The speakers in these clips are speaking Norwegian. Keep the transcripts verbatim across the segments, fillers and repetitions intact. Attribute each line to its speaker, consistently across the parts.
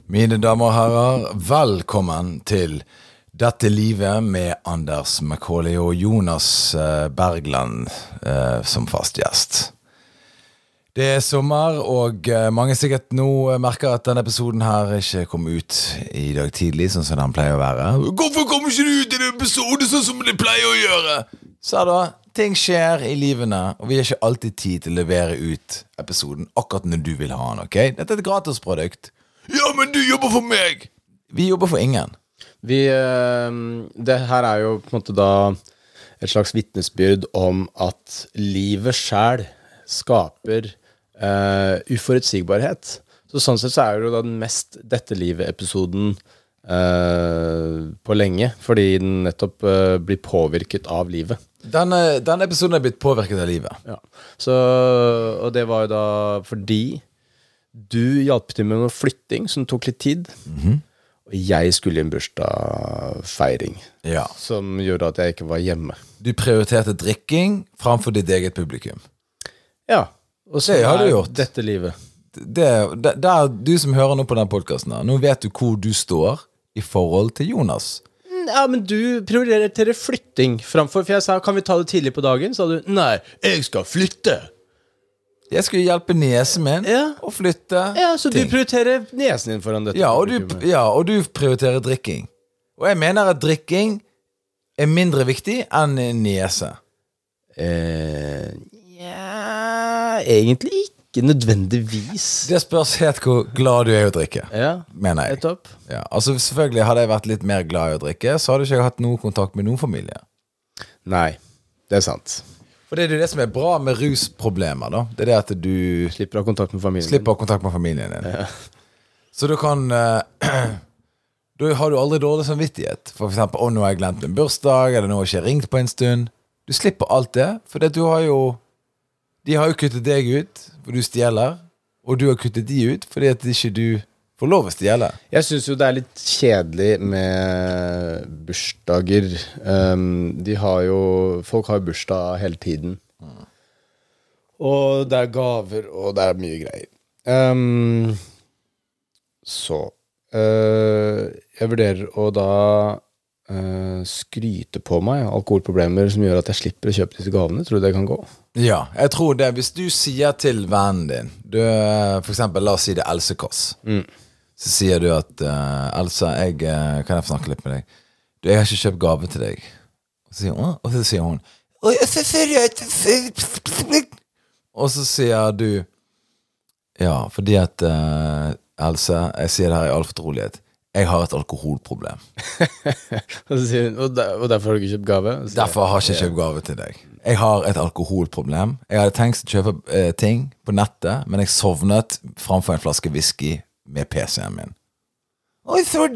Speaker 1: Mine damer og herrer, velkommen til Dette livet med Anders Macaulay og Jonas Bergland eh, som fast gjest. Det er sommer, og eh, mange sikkert nå merker at denne episoden her ikke kom ut i dag tidlig, sånn som den pleier å være. Hvorfor kommer ikke du ut i en episode sånn som det pleier å gjøre? Så da, ting skjer i livene, og vi har ikke alltid tid til å levere ut episoden akkurat når du vil ha den, ok? Dette er et gratisprodukt. Ja, men du jobber for meg! Vi jobber for ingen.
Speaker 2: Vi, det her er jo på en måte da et slags vittnesbyrd om at livet selv skaper uh, uforutsigbarhet. Så sånn sett så er det jo da den mest dette livet-episoden uh, på lenge, fordi den nettopp uh, blir påvirket av livet.
Speaker 1: Denne, denne episoden er blitt påvirket av livet.
Speaker 2: Ja. Så, og det var jo da fordi du hjalp til med noe flytting som tok litt tid.
Speaker 1: Mhm.
Speaker 2: Og jeg skulle i en bursdagsfeiring,
Speaker 1: Ja.
Speaker 2: som gjorde at jeg ikke var hjemme.
Speaker 1: Du prioriterte drikking framfor ditt eget publikum.
Speaker 2: Ja, og så
Speaker 1: Det har du
Speaker 2: er
Speaker 1: gjort.
Speaker 2: dette livet.
Speaker 1: Det, det, det er du som hører nå på denne podcasten her. Nå vet du hvor du står i forhold til Jonas.
Speaker 2: Ja, men du prioriterer flytting framfor, for jeg sa, kan vi ta det tidlig på dagen? Så sa du, nei, jeg skal flytte.
Speaker 1: Jeg skulle hjelpe nesen min
Speaker 2: Ja.
Speaker 1: å flytte
Speaker 2: Ja, så
Speaker 1: ting.
Speaker 2: du prioriterer nesen din foran dette.
Speaker 1: Ja, og du,
Speaker 2: publikummet.
Speaker 1: ja, og du prioriterer drikking. Og jeg mener at drikking er mindre viktig enn nese.
Speaker 2: Eh, ja, egentlig ikke nødvendigvis.
Speaker 1: Det spørs helt hvor glad du er i å drikke,
Speaker 2: Ja,
Speaker 1: mener jeg.
Speaker 2: nettopp.
Speaker 1: Ja, altså selvfølgelig hadde jeg vært litt mer glad i å drikke, så hadde ikke jeg hatt noe kontakt med noen familie.
Speaker 2: Nei, det er sant.
Speaker 1: For det er jo det som er bra med rusproblemer da. Det er det at du
Speaker 2: Slipper å ha kontakt med familien.
Speaker 1: slipper å ha kontakt med familien din. Så du kan eh, da har du aldri dårlig samvittighet. For eksempel, å nå har jeg glemt min bursdag, eller nå har jeg ikke ringt på en stund. Du slipper alt det, for det du har jo de har jo kuttet deg ut, for du stjeler, og du har kuttet de ut, fordi at ikke du får lov å stjele.
Speaker 2: Jeg synes jo det er litt kjedelig med bursdager. Um, de har jo, folk har jo bursdag hele tiden. Mm. Og det er gaver, og det er mye greier. Um, så, uh, jeg vurderer å da uh, skryte på meg alkoholproblemer som gjør at jeg slipper å kjøpe disse gavene. Tror du det kan gå?
Speaker 1: Ja, jeg tror det. Hvis du sier til vennen din, du, for eksempel, la oss si det Else Koss,
Speaker 2: Mm.
Speaker 1: så sier du at uh, Elsa, jeg, uh, kan jeg få snakke litt med deg? Du, jeg har ikke kjøpt gave til deg. Og så sier hun, og så sier hun «Oi, jeg ser seriøst!» Og så sier du ja, fordi at uh, Elsa, jeg sier det her i all fortrolighet, jeg har et alkoholproblem.
Speaker 2: Og, så sier hun, og, der, og derfor har du ikke kjøpt gave? Så sier jeg,
Speaker 1: Derfor har jeg ikke kjøpt gave til deg. Jeg har et alkoholproblem. Jeg hadde tenkt å kjøpe uh, ting på nettet, men jeg sovnet framfor en flaske whisky med P C-en min. Og så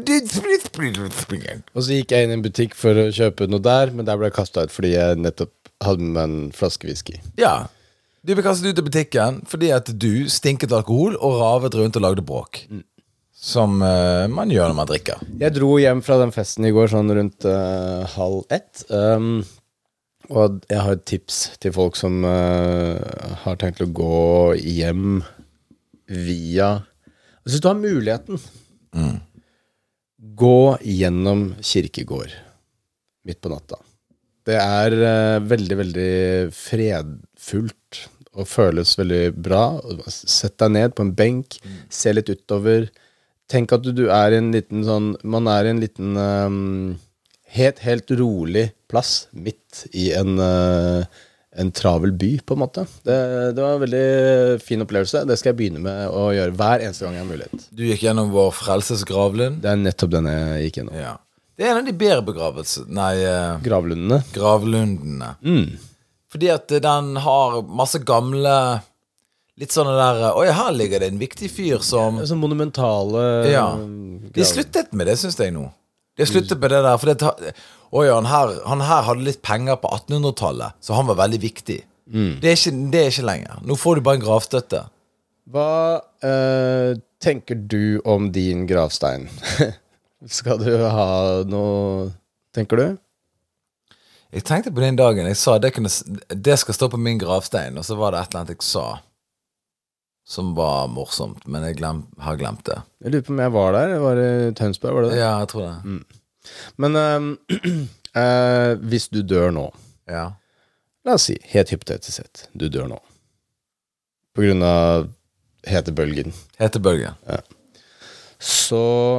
Speaker 2: gikk jeg inn i en butikk for å kjøpe noe der, men der ble jeg kastet ut fordi jeg nettopp hadde med en flaske whisky.
Speaker 1: Ja, du ble kastet ut av butikken fordi at du stinket alkohol og ravet rundt og lagde bråk. Mm. Som uh, man gjør når man drikker.
Speaker 2: Jeg dro hjem fra den festen i går sånn rundt uh, halv ett. Um, og jeg har et tips til folk som uh, har tenkt å gå hjem via... Hvis du har muligheten,
Speaker 1: Mm.
Speaker 2: gå gjennom kirkegård midt på natta. Det er uh, veldig, veldig fredfullt og føles veldig bra. Sett deg ned på en benk, mm. se litt utover. Tenk at du, du er i en liten sånn, man er i en liten um, helt, helt rolig plass midt i en... Uh, en travel by, på en måte. Det, det var en veldig fin opplevelse. Det skal jeg begynne med å gjøre hver eneste gang jeg har mulighet.
Speaker 1: Du gikk gjennom vår frelses gravlund.
Speaker 2: Det er nettopp den jeg gikk gjennom.
Speaker 1: Ja. Det er en av de bedre begravelser. Nei, uh,
Speaker 2: Gravlundene.
Speaker 1: gravlundene.
Speaker 2: Mm.
Speaker 1: Fordi at den har masse gamle, litt sånne der, oi, her ligger det en viktig fyr som...
Speaker 2: Det er sånn monumentale...
Speaker 1: Ja. De sluttet med det, synes jeg nå. De sluttet med det der, for det... Oi, han her, han her hadde litt penger på attenhundretallet, så han var veldig viktig. Mm. Det, er ikke, det er ikke lenger. Nå får du bare en gravstøtte.
Speaker 2: Hva uh, tenker du om din gravstein? Skal du ha noe, tenker du?
Speaker 1: Jeg tenkte på den dagen, jeg sa det, kunne, det skal stå på min gravstein, og så var det et eller annet jeg sa. som var morsomt, men jeg glem, har glemt det.
Speaker 2: Jeg lurer på om jeg var der. Jeg var i Tønsberg, var det det?
Speaker 1: Ja, jeg tror det.
Speaker 2: Mm. Men uh, uh, hvis du dør nå,
Speaker 1: Ja.
Speaker 2: la oss si, helt hypotetisk sett, du dør nå, på grunn av hetebølgen.
Speaker 1: Hetebølgen.
Speaker 2: Ja. Så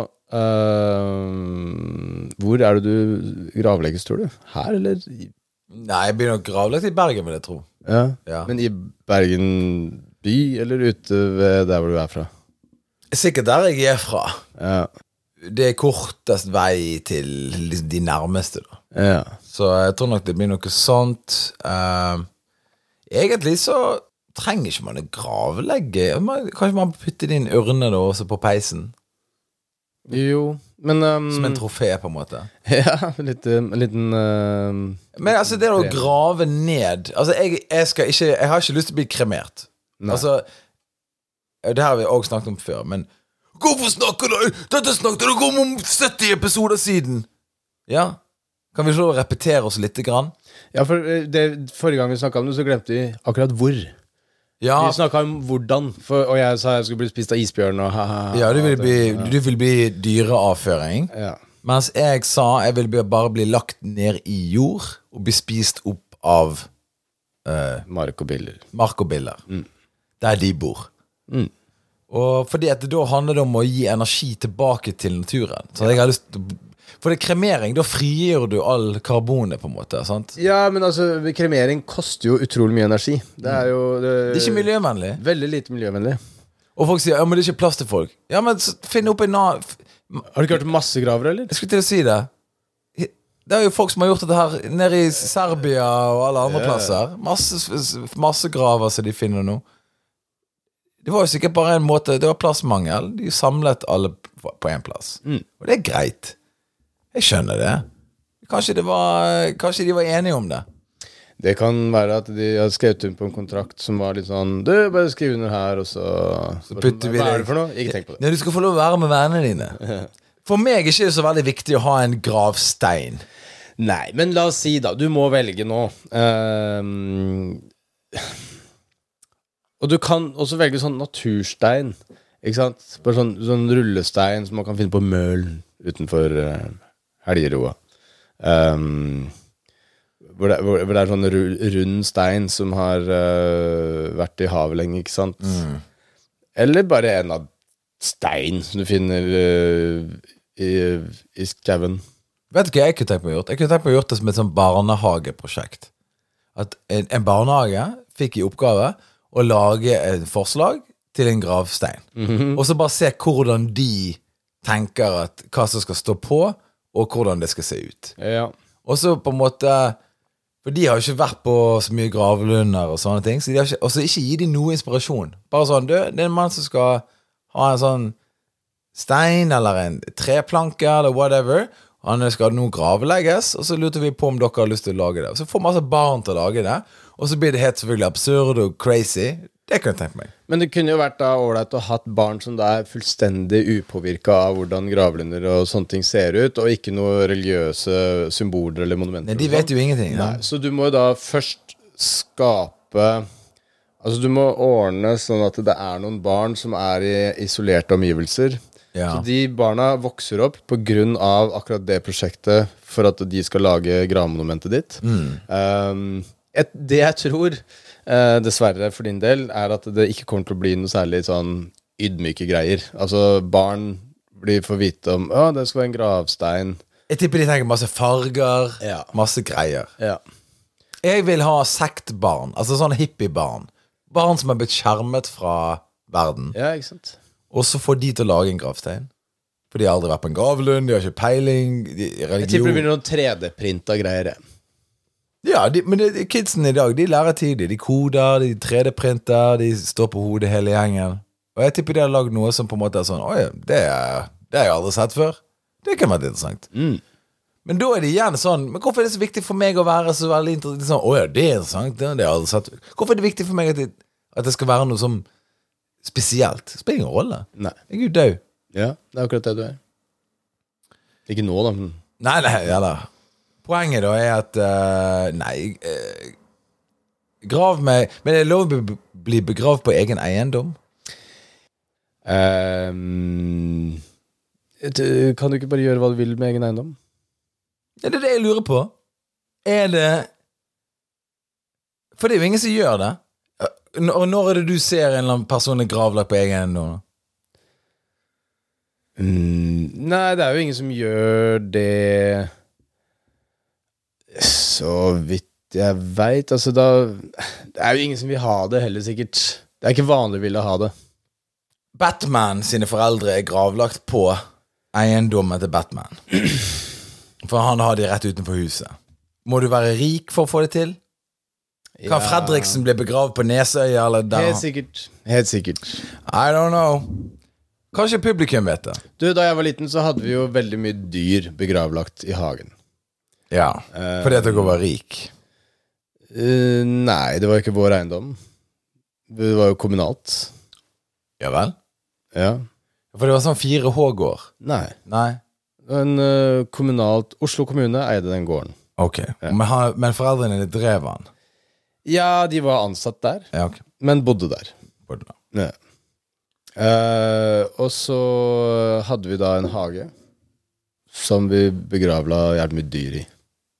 Speaker 2: uh, hvor er det du gravlegges, tror du? Her, eller?
Speaker 1: Nei, jeg blir nok gravlagt i Bergen, vil jeg tro.
Speaker 2: Ja.
Speaker 1: Ja.
Speaker 2: Men i Bergen by, eller ute ved der hvor du er fra?
Speaker 1: Sikkert der jeg er fra.
Speaker 2: Ja.
Speaker 1: Det er kortest vei til liksom de nærmeste, da.
Speaker 2: Ja.
Speaker 1: Så jeg tror nok det blir noe sånt. Uh, egentlig så trenger ikke man å gravlegge. Man, kanskje man putter din urne da også på peisen.
Speaker 2: Jo, men um,
Speaker 1: Som en trofé, på en måte.
Speaker 2: Ja, litt, en liten uh,
Speaker 1: Men altså, det å grave ned Altså, jeg, jeg skal ikke Jeg har ikke lyst til å bli kremert.
Speaker 2: Nei.
Speaker 1: Altså, det har vi også snakket om før, men hvorfor snakker du? Dette snakket du om om sytti episoder siden. Ja. Kan vi så repetere oss litt grann?
Speaker 2: Ja, for det, forrige gang vi snakket om det, så glemte vi akkurat hvor.
Speaker 1: Ja.
Speaker 2: Vi snakket om hvordan, for, og jeg sa jeg skulle bli spist av isbjørn og ha, ha, ha,
Speaker 1: Ja, du vil bli,
Speaker 2: ja.
Speaker 1: du vil bli dyreavføring.
Speaker 2: Ja.
Speaker 1: Mens jeg sa jeg vil bli, bare bli lagt ned i jord og bli spist opp av uh,
Speaker 2: Mark og biller.
Speaker 1: mark og biller.
Speaker 2: Mm.
Speaker 1: Der de bor.
Speaker 2: Mm.
Speaker 1: Og fordi at det da handler det om å gi energi tilbake til naturen. Så jeg har lyst til å For det er kremering, da frigjør du all karbonet på en måte, sant?
Speaker 2: Ja, men altså, kremering koster jo utrolig mye energi. Det er jo Det,
Speaker 1: Det er ikke miljøvennlig.
Speaker 2: Veldig lite miljøvennlig.
Speaker 1: Og folk sier, ja, men det er ikke plass til folk. Ja, men så finn opp en annen.
Speaker 2: Har du ikke hørt om massegravere, eller?
Speaker 1: Jeg skulle til å si det. Det er jo folk som har gjort dette her nede i Serbia og alle andre
Speaker 2: Ja.
Speaker 1: plasser. Masse, masse graver som de finner nå. Det var jo sikkert bare en måte, det var plassmangel. De samlet alle på en plass.
Speaker 2: Mm.
Speaker 1: Og det er greit. Jeg skjønner det. Kanskje, det var, kanskje de var enige om det.
Speaker 2: Det kan være at de har skrevet under på en kontrakt som var litt sånn Du, bare skriv under her, og så,
Speaker 1: Så putter vi
Speaker 2: Hva
Speaker 1: det.
Speaker 2: er det for noe? Ikke tenk på det.
Speaker 1: Nei, du skal få lov å være med vennene dine. For meg er ikke det så veldig viktig å ha en gravstein.
Speaker 2: Nei, men la oss si da, du må velge nå. Ehm, og du kan også velge sånn naturstein, ikke sant? Bare sånn, sånn rullestein som man kan finne på Mølen utenfor uh, Helgeroa. Um, hvor, det, hvor, hvor det er sånn ru- rund stein som har uh, vært i havet lenge, ikke sant?
Speaker 1: Mm.
Speaker 2: Eller bare en av stein som du finner uh, i, i skauen.
Speaker 1: Vet du hva jeg kunne tenkt meg å gjøre? Jeg kunne tenkt meg å gjøre det som et sånn barnehageprosjekt. At en, en barnehage fikk i oppgave å lage et forslag til en gravstein.
Speaker 2: Mhm.
Speaker 1: Og så bare se hvordan de tenker at hva som skal stå på, og hvordan det skal se ut.
Speaker 2: Ja.
Speaker 1: Og så på en måte For de har jo ikke vært på så mye gravlunder og sånne ting, så de har ikke, og så ikke gi de noe inspirasjon. Bare sånn, du, det er en mann som skal ha en sånn stein eller en treplanke eller whatever. Han skal nå gravelegges, og så lurte vi på om dere har lyst til å lage det. Og så får masse barn til å lage det, og så blir det helt selvfølgelig absurd og crazy. Det kunne jeg tenkt meg.
Speaker 2: Men det kunne jo vært da ålreit å ha hatt barn som da er fullstendig upåvirka av hvordan gravlunder og sånne ting ser ut, og ikke noe religiøse symboler eller monumenter.
Speaker 1: Nei, de vet jo ingenting. Ja.
Speaker 2: Nei, så du må jo da først skape Altså du må ordne sånn at det er noen barn som er i isolerte omgivelser.
Speaker 1: Ja.
Speaker 2: Så de barna vokser opp på grunn av akkurat det prosjektet for at de skal lage gravmonumentet ditt.
Speaker 1: Mm.
Speaker 2: Um, et, det jeg tror Uh, dessverre for din del er at det ikke kommer til å bli noe særlig sånn ydmyke greier. Altså barn blir får vite om Å, det skal være en gravstein.
Speaker 1: Jeg tipper de tenker masse farger,
Speaker 2: Ja.
Speaker 1: masse greier.
Speaker 2: Ja.
Speaker 1: Jeg vil ha sektbarn, altså sånne hippiebarn. Barn som har blitt skjermet fra verden.
Speaker 2: Ja, ikke sant.
Speaker 1: Og så får de til å lage en gravstein. For de har aldri vært på en gravlund, de har ikke peiling, de,
Speaker 2: Jeg tipper det
Speaker 1: religion.
Speaker 2: blir noen tre D-printa greier.
Speaker 1: Ja, de, men de, kidsen i dag, de lærer tidlig. De koder, de tre D-printer, de står på hodet hele gjengen. Og jeg tipper de har lagd noe som på en måte er sånn, oi, det, er, det har jeg aldri sett før. Det kan være interessant.
Speaker 2: Mm.
Speaker 1: Men da er det igjen sånn, men hvorfor er det så viktig for meg å være så veldig interessant? Sånn, åja, det er interessant, det, det har jeg aldri sett. Hvorfor er det viktig for meg at det, at det skal være noe som spesielt? Det spiller ingen rolle.
Speaker 2: Nei.
Speaker 1: Jeg er jo død.
Speaker 2: Ja, det er akkurat det du er. Ikke nå, da. Men
Speaker 1: Nei, nei, ja da. Poenget da er at uh, nei, uh, grav meg. Men det er lov å bli begravd på egen eiendom.
Speaker 2: Um, kan du ikke bare gjøre hva du vil med egen eiendom?
Speaker 1: Ja, det er det jeg lurer på. Er det... For det er jo ingen som gjør det. Og når er det du ser en eller annen personlig gravlagt på egen eiendom?
Speaker 2: Mm, nei, det er jo ingen som gjør det så vidt jeg vet. Altså da, det er jo ingen som vil ha det heller sikkert. Det er ikke vanlig å ville ha det.
Speaker 1: Batman sine foreldre er gravlagt på eiendommen til Batman. For han har de rett utenfor huset. Må du være rik for å få det til? Kan ja. Fredriksen bli begravet på Nesøya eller der?
Speaker 2: Helt sikkert. Helt sikkert.
Speaker 1: I don't know. Kanskje publikum vet det.
Speaker 2: Du, da jeg var liten så hadde vi jo veldig mye dyr begravlagt i hagen.
Speaker 1: Ja, fordi at dere var rik.
Speaker 2: Uh, nei, det var ikke vår eiendom. Det var jo kommunalt.
Speaker 1: Ja vel?
Speaker 2: Ja.
Speaker 1: For det var sånn fire H-gård.
Speaker 2: Nei.
Speaker 1: Nei.
Speaker 2: En uh, kommunalt, Oslo kommune eide den gården.
Speaker 1: Ok, ja. men, han, men foreldrene drev han?
Speaker 2: Ja, de var ansatt der,
Speaker 1: ja, okay.
Speaker 2: men bodde der.
Speaker 1: Bodde der.
Speaker 2: Ja. Uh, og så hadde vi da en hage som vi begravla jævlig mye dyr i.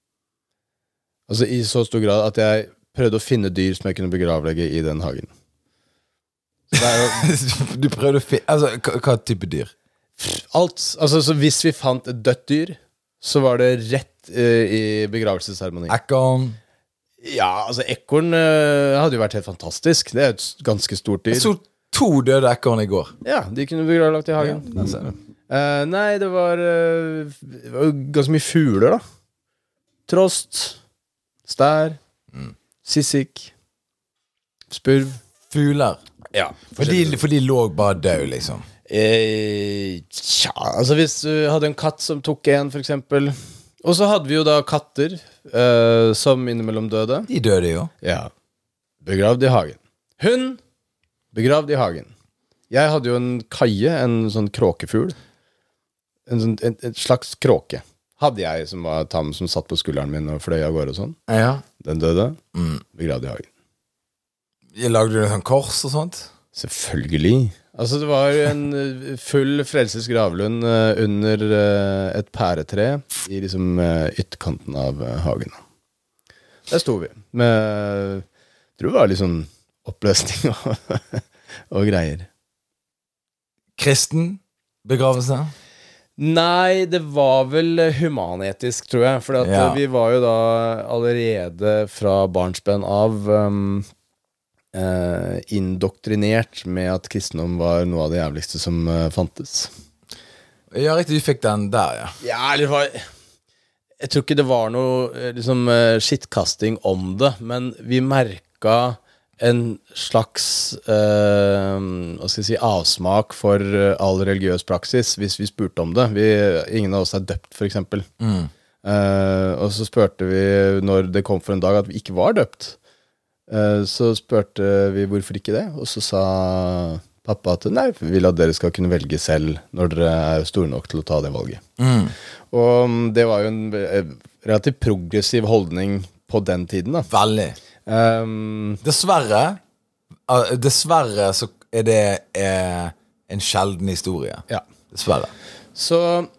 Speaker 2: Altså i så stor grad at jeg prøvde å finne dyr som jeg kunne begravlegge i den hagen. Så det er jo
Speaker 1: du prøvde å finne, altså hva, hva type dyr?
Speaker 2: Alt, altså så hvis vi fant et dødt dyr, så var det rett uh, i begravelsesseremoni.
Speaker 1: Ekorn?
Speaker 2: Ja, altså ekorn uh, hadde jo vært helt fantastisk. Det er et ganske stort dyr.
Speaker 1: Jeg så to døde ekorn i går.
Speaker 2: Ja, de kunne begravlagt i hagen.
Speaker 1: Ja, den ser du.
Speaker 2: Uh, nei, det var, uh, det var ganske mye fugler da. Trost, stær, mm. sissik, spurv.
Speaker 1: Fugler?
Speaker 2: Ja.
Speaker 1: For de, for de lå bare død, liksom?
Speaker 2: Eh, tja, altså hvis du hadde en katt som tok en, for eksempel. Og så hadde vi jo da katter uh, som innimellom døde.
Speaker 1: De døde jo.
Speaker 2: Ja. Begravd i hagen. Hund, begravd i hagen. Jeg hadde jo en kaie, en sånn kråkefugl. En, sånn, en, en slags kråke. Hadde jeg som var tam, som satt på skulderen min og fløy av gårde og sånn.
Speaker 1: Ja.
Speaker 2: Den døde,
Speaker 1: mm.
Speaker 2: begravd i hagen.
Speaker 1: Lagde du en sånn kors og sånt?
Speaker 2: Selvfølgelig. Altså det var en full Frelses gravlund under et pæretre i liksom ytterkanten av hagen. Der sto vi med, jeg tror det var litt sånn oppløsning og, og greier.
Speaker 1: Kristen begravelse? Nei, det var vel humanetisk, tror jeg. For ja. Vi var jo da allerede fra barnsben av um, Uh, indoktrinert med at kristendom var noe av det jævligste som uh, fantes. Ja, riktig, du fikk den der, ja.
Speaker 2: Ja, eller var, jeg tror ikke det var noe liksom, uh, skittkasting om det, men vi merket en slags uh, hva skal jeg si, avsmak for uh, all religiøs praksis hvis vi spurte om det. Vi, ingen av oss er døpt, for eksempel. Mm. Uh, og så spurte vi når det kom for en dag at vi ikke var døpt. Så spurte vi hvorfor ikke det, og så sa pappa at nei, vi vil at dere skal kunne velge selv når dere er store nok til å ta det valget. Mm. Og det var jo en relativt progressiv holdning på den tiden da.
Speaker 1: Veldig. Um, dessverre, dessverre så er det eh, en sjelden historie.
Speaker 2: Ja.
Speaker 1: Dessverre.
Speaker 2: Så,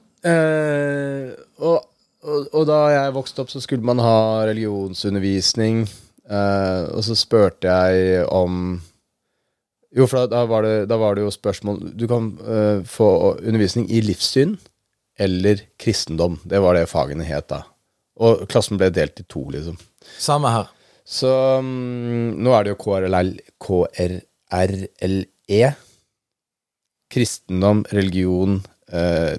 Speaker 2: eh, og, og, og da jeg vokste opp så skulle man ha religionsundervisning. Uh, og så spurte jeg om jo, for da, da, var det, da var det jo spørsmål du kan uh, få undervisning i livssyn eller kristendom, det var det fagene het da, og klassen ble delt i to liksom.
Speaker 1: Samme her.
Speaker 2: Så um, nå er det jo K R L L, K R R L E kristendom, religion uh,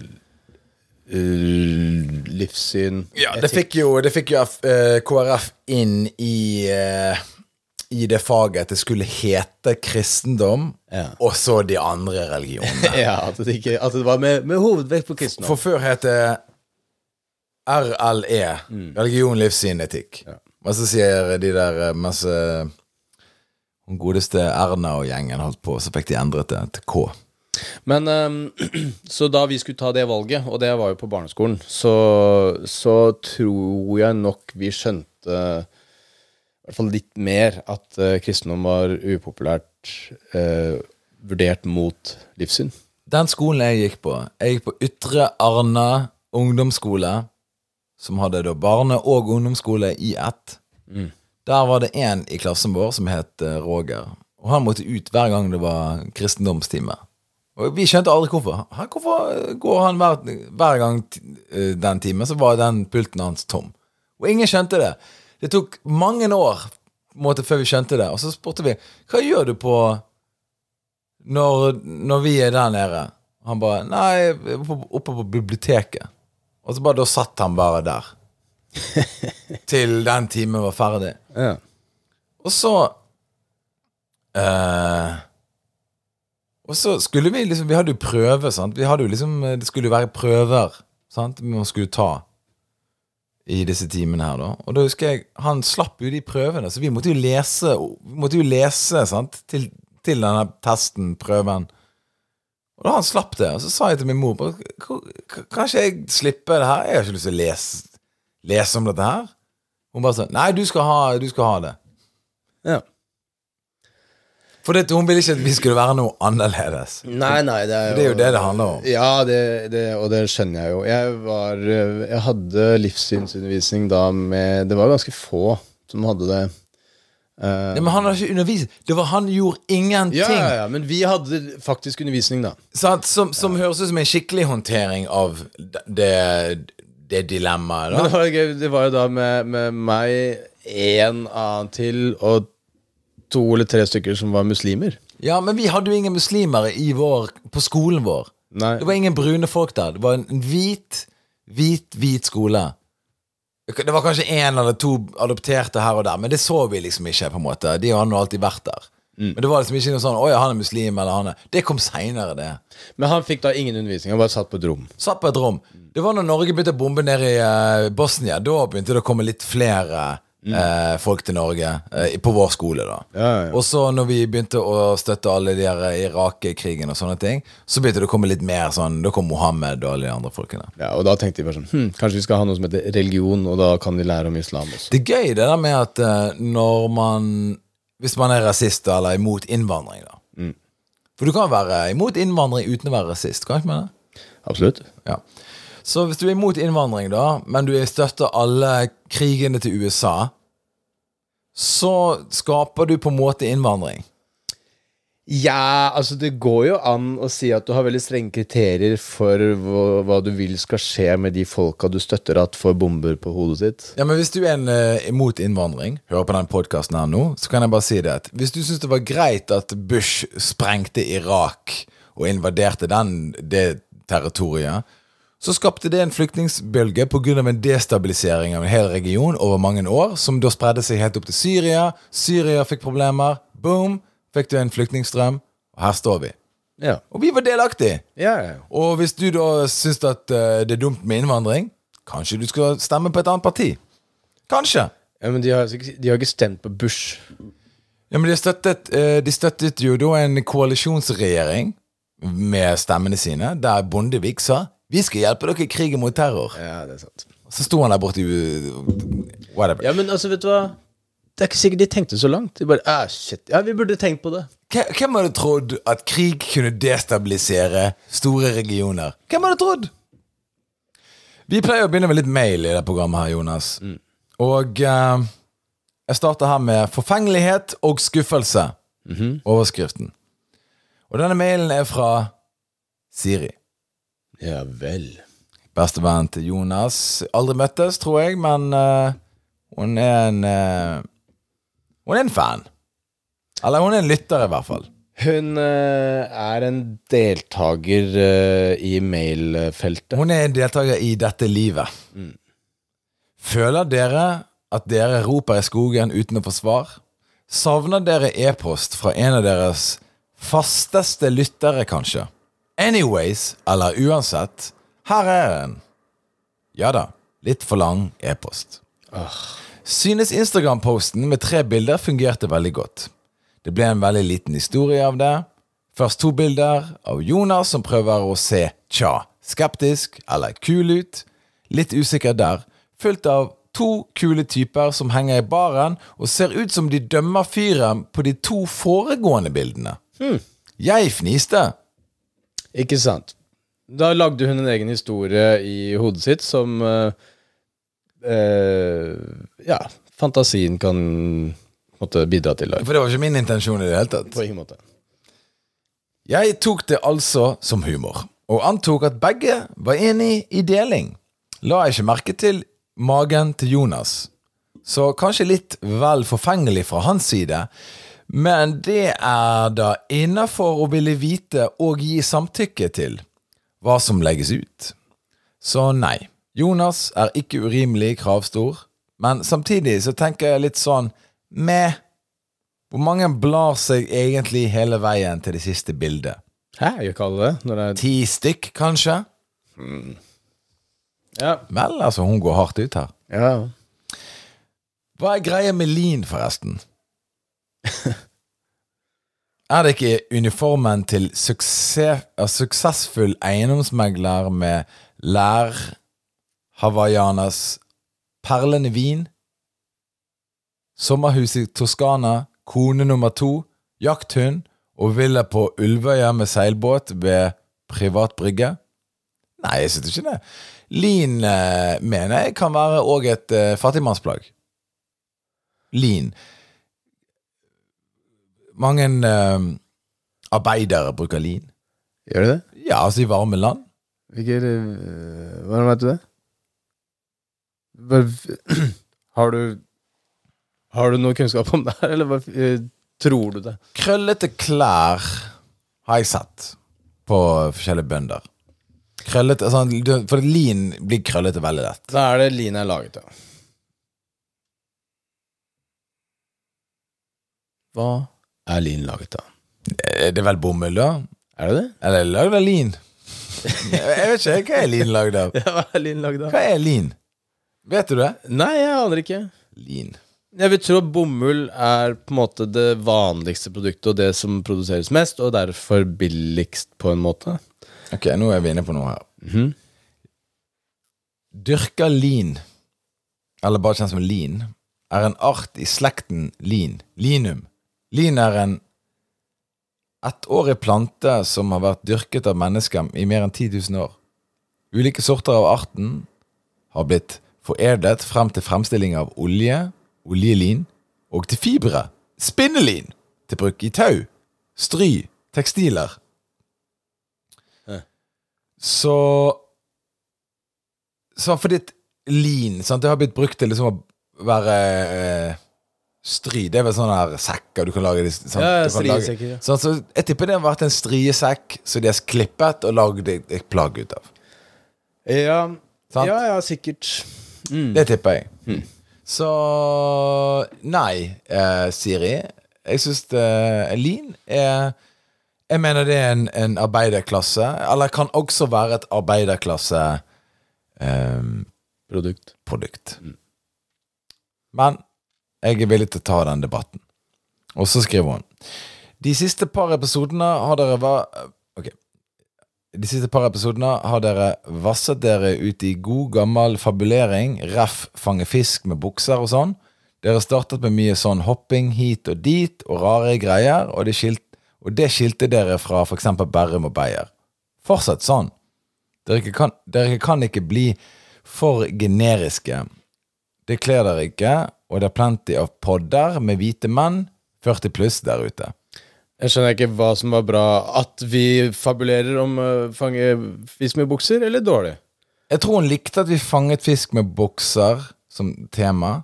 Speaker 2: Uh, livssyn.
Speaker 1: Ja, det fikk jo, det fikk jo uh, K R F inn i uh, i det faget at det skulle hete kristendom, ja. Og så de andre religionene.
Speaker 2: Ja, at det, ikke, at det var med, med hovedvekt på kristendom.
Speaker 1: For før het det R L E, mm. religion, livssyn, etikk. Ja. Og så sier de der mens uh, den godeste Erna og gjengen holdt på, så fikk de endret det til K.
Speaker 2: Men um, så da vi skulle ta det valget, og det var jo på barneskolen, så, så tror jeg nok vi skjønte i hvert fall litt mer at uh, kristendom var upopulært uh, vurdert mot livssyn?
Speaker 1: Den skolen jeg gikk på, jeg gikk på Ytre Arna ungdomsskole, som hadde da barne- og ungdomsskole i ett. Mm. Der var det en i klassen vår som het Roger, og han måtte ut hver gang det var kristendomstime. Og vi skjønte aldri hvorfor. Hvorfor går han hver, hver gang den timen, så var den pulten hans tom. Og ingen skjønte det. Det tok mange år måte, før vi skjønte det. Og så spurte vi, hva gjør du på når, når vi er der nede? Han bare, nei, oppe, oppe på biblioteket. Og så bare da satt han bare der. Til den timen var ferdig.
Speaker 2: Ja. Og
Speaker 1: så... Uh, Og så skulle vi liksom, vi hadde jo prøve, sant? Vi hadde jo liksom, det skulle jo være prøver, sant? Man skulle ta i disse timene her da. Og da husker jeg, han slapp jo de prøvene, så vi måtte jo lese, vi måtte jo lese, sant? Til, til denne testen, prøven. Og da han slapp det, og så sa jeg til min mor, kanskje jeg slipper det her? Jeg har ikke lyst til å lese, lese om dette her. Hun bare sa, nei, du skal ha, du skal ha det.
Speaker 2: Ja.
Speaker 1: For det, hun ville ikke at vi skulle være noe annerledes.
Speaker 2: Nei, nei, det er jo,
Speaker 1: det er jo det det handler om.
Speaker 2: Ja, det, det, og det skjønner jeg jo. Jeg var, jeg hadde livssynsundervisning da med, det var ganske få som hadde det. Uh,
Speaker 1: ja, men han hadde ikke undervisning. Det var, han gjorde ingenting.
Speaker 2: Ja, ja, ja, men vi hadde faktisk undervisning da.
Speaker 1: Så, som som ja. Høres ut som en skikkelig håndtering av det, det dilemmaet da.
Speaker 2: Men det var gøy, det var jo da med, med meg, en annen til, og to eller tre stykker som var muslimer.
Speaker 1: Ja, men vi hadde jo ingen muslimer i vår, på skolen vår.
Speaker 2: Nei.
Speaker 1: Det var ingen brune folk der. Det var en hvit, hvit, hvit skole. Det var kanskje en eller to adopterte her og der, men det så vi liksom ikke på en måte. De har nå alltid vært der. Mm. Men det var liksom ikke noe sånn, åja, han er muslim, eller han er... Det kom senere, det.
Speaker 2: Men han fikk da ingen undervisning, han bare satt på et rom.
Speaker 1: Satt på et rom. Det var når Norge begynte å bombe ned i uh, Bosnia, da begynte det å komme litt flere... Mm. Eh, folk til Norge eh, på vår skole da.
Speaker 2: Ja, ja.
Speaker 1: Og så når vi begynte å støtte alle de her Irak-krigen og sånne ting, så begynte det å komme litt mer sånn, da kom Mohammed og alle de andre folkene.
Speaker 2: Ja, og da tenkte de bare sånn, hm, kanskje vi skal ha noe som heter religion, og da kan de lære om islam også.
Speaker 1: Det er gøy det der med at uh, når man, hvis man er rasist eller imot innvandring da. Mm. For du kan være imot innvandring uten å være rasist, kan ikke man det?
Speaker 2: Absolutt.
Speaker 1: Ja. Så hvis du er imot innvandring da, men du støtter alle krigene til U S A, så skaper du på en måte innvandring.
Speaker 2: Ja, altså det går jo an å si at du har veldig strenge kriterier for hva, hva du vil skal skje med de folka du støtter at får bomber på hodet sitt.
Speaker 1: Ja, men hvis du er en, uh, imot innvandring, hører på den podcasten her nå, så kan jeg bare si det at hvis du synes det var greit at Bush sprengte Irak og invaderte den, det territoriet, så skapte det en flyktningsbølge på grunn av en destabilisering av en hel region over mange år, som da spredde seg helt opp til Syria. Syria fikk problemer. Boom! Fikk du en flyktningstrøm. Og her står vi.
Speaker 2: Ja.
Speaker 1: Og vi var delaktige.
Speaker 2: Ja, ja.
Speaker 1: Og hvis du da synes at uh, det er dumt med innvandring, kanskje du skal stemme på et annet parti. Kanskje.
Speaker 2: Ja, men de har, de har ikke stemt på Bush.
Speaker 1: Ja, men de støttet, uh, de støttet jo da en koalisjonsregjering med stemmene sine, der Bondevik sa vi skal hjelpe dere i krigen mot terror.
Speaker 2: Ja, det er sant.
Speaker 1: Så sto han der borte i whatever.
Speaker 2: Ja, men altså, vet du hva? Det er ikke sikkert de tenkte så langt. De bare, ah, shit, ja, vi burde tenkt på det.
Speaker 1: Hvem hadde trodd at krig kunne destabilisere store regioner? Hvem hadde trodd? Vi pleier å begynne med litt mail i det programmet her, Jonas. Mm. Og uh, jeg starter her med forfengelighet og skuffelse. Mm-hmm. Overskriften. Og denne mailen er fra Siri.
Speaker 2: Ja vel.
Speaker 1: Bestevenn til Jonas. Aldri møttes, tror jeg, men uh, hun er en uh, hun er en fan. Eller hun er en lytter i hvert fall.
Speaker 2: Hun uh, er en deltager uh, i mailfeltet.
Speaker 1: Hun er en deltager i dette livet. Mm. Føler dere at dere roper i skogen uten å få svar? Savner dere e-post fra en av deres fasteste lyttere, kanskje? Anyways, eller uansett, her er en. Ja da, litt for lang e-post. Oh. Synes Instagram-posten med tre bilder fungerte veldig godt. Det ble en veldig liten historie av det. Først to bilder av Jonas som prøver å se tja, skeptisk eller kul ut. Litt usikker der. Fulgt av to kule typer som henger i baren og ser ut som de dømmer fyren på de to foregående bildene. Hmm. Jeg fniste.
Speaker 2: Ikke sant. Da lagde hun en egen historie i hodet sitt som uh, uh, ja, fantasien kan måtte bidra til.
Speaker 1: For det var ikke min intensjon i det hele tatt.
Speaker 2: På ingen måte.
Speaker 1: Jeg tok det altså som humor, og antok at begge var enig i deling. La jeg ikke merke til magen til Jonas, så kanskje litt vel forfengelig fra hans side, men det er da innenfor å ville vite og gi samtykke til hva som legges ut. Så nei, Jonas er ikke urimelig kravstor, men samtidig så tenker jeg litt sånn, med hvor mange blar seg egentlig hele veien til det siste bildet?
Speaker 2: Hæ, jeg kaller det når det er...
Speaker 1: Ti stykk, kanskje?
Speaker 2: Hmm. Ja.
Speaker 1: Vel, altså, hun går hardt ut her.
Speaker 2: Ja.
Speaker 1: Hva er greia med lin, forresten? Er det ikke uniformen til suksess, suksessfull eiendomsmegler med lær, hawaiianas, perlende vin, sommerhus i Toskana, kone nummer to, jakthund og villa på Ulvøya med seilbåt ved privat brygge? Nei, jeg synes ikke det. Lin, eh, mener jeg, kan være også et eh, fattigmannsplagg. Lin. Mange eh, arbeidere bruker lin.
Speaker 2: Gjør det det?
Speaker 1: Ja, altså i varme land.
Speaker 2: Hvilke, uh, hvordan vet du det? Hva, har du har du noe kunnskap om det her, eller hva, uh, tror du det?
Speaker 1: Krøllete klær har jeg sett på forskjellige bønder. Krøllete, altså, for lin blir krøllete veldig lett.
Speaker 2: Da er det lin er laget, ja. Hva er lin laget av?
Speaker 1: Det er vel bomull, da?
Speaker 2: Er det det?
Speaker 1: Eller laget av lin? Jeg vet ikke, hva er lin laget av?
Speaker 2: Ja, hva er lin laget av?
Speaker 1: Hva er lin? Vet du det?
Speaker 2: Nei, jeg aner ikke.
Speaker 1: Lin.
Speaker 2: Jeg vil tro at bomull er på en måte det vanligste produktet, og det som produseres mest, og derfor billigst på en måte.
Speaker 1: Ok, nå er vi inne på noe her.
Speaker 2: Mm-hmm.
Speaker 1: Dyrka lin, eller bare kjent som lin, er en art i slekten lin. Linum. Lin er en ettårig plante som har vært dyrket av mennesker i mer enn ti tusen år. Ulike sorter av arten har blitt foredlet frem til fremstilling av olje, oljelin, og til fibre, spinnelin, til bruk i tau, stry, tekstiler.
Speaker 2: Hæ.
Speaker 1: Så, så fordi lin, sant, det har blitt brukt til liksom å være... Eh, stry, det er vel sånne her sekker du kan lage. Sånn,
Speaker 2: ja, striesekker, ja.
Speaker 1: Så, så jeg tipper det har vært en striesekk, så de har klippet og lagd et, et plagg ut av.
Speaker 2: Ja,
Speaker 1: sant?
Speaker 2: ja, ja, sikkert. Mm.
Speaker 1: Det tipper jeg.
Speaker 2: Mm.
Speaker 1: Så, nei, eh, Siri, jeg synes det, lin er, jeg mener det er en, en arbeiderklasse, eller kan også være et arbeiderklasse eh,
Speaker 2: produkt.
Speaker 1: produkt. Mm. Men jeg er villig til å ta den debatten. Og så skriver hun: De siste par episodene har dere var... Ok. De siste par episodene har dere vasset dere ut i god gammel fabulering, ref, fange fisk med bukser og sånn. Dere startet med mye sånn hopping hit og dit og rare greier, og det, skilt, og det skilte dere fra for eksempel Berrum og Beyer. Fortsett sånn. Dere kan, dere kan ikke bli for generiske. Det kler dere ikke, og det er plenty av podder med hvite menn, førti pluss der ute.
Speaker 2: Jeg skjønner ikke hva som var bra, at vi fabulerer om å uh, fange fisk med bukser, eller dårlig?
Speaker 1: Jeg tror hun likte at vi fanget fisk med bukser som tema.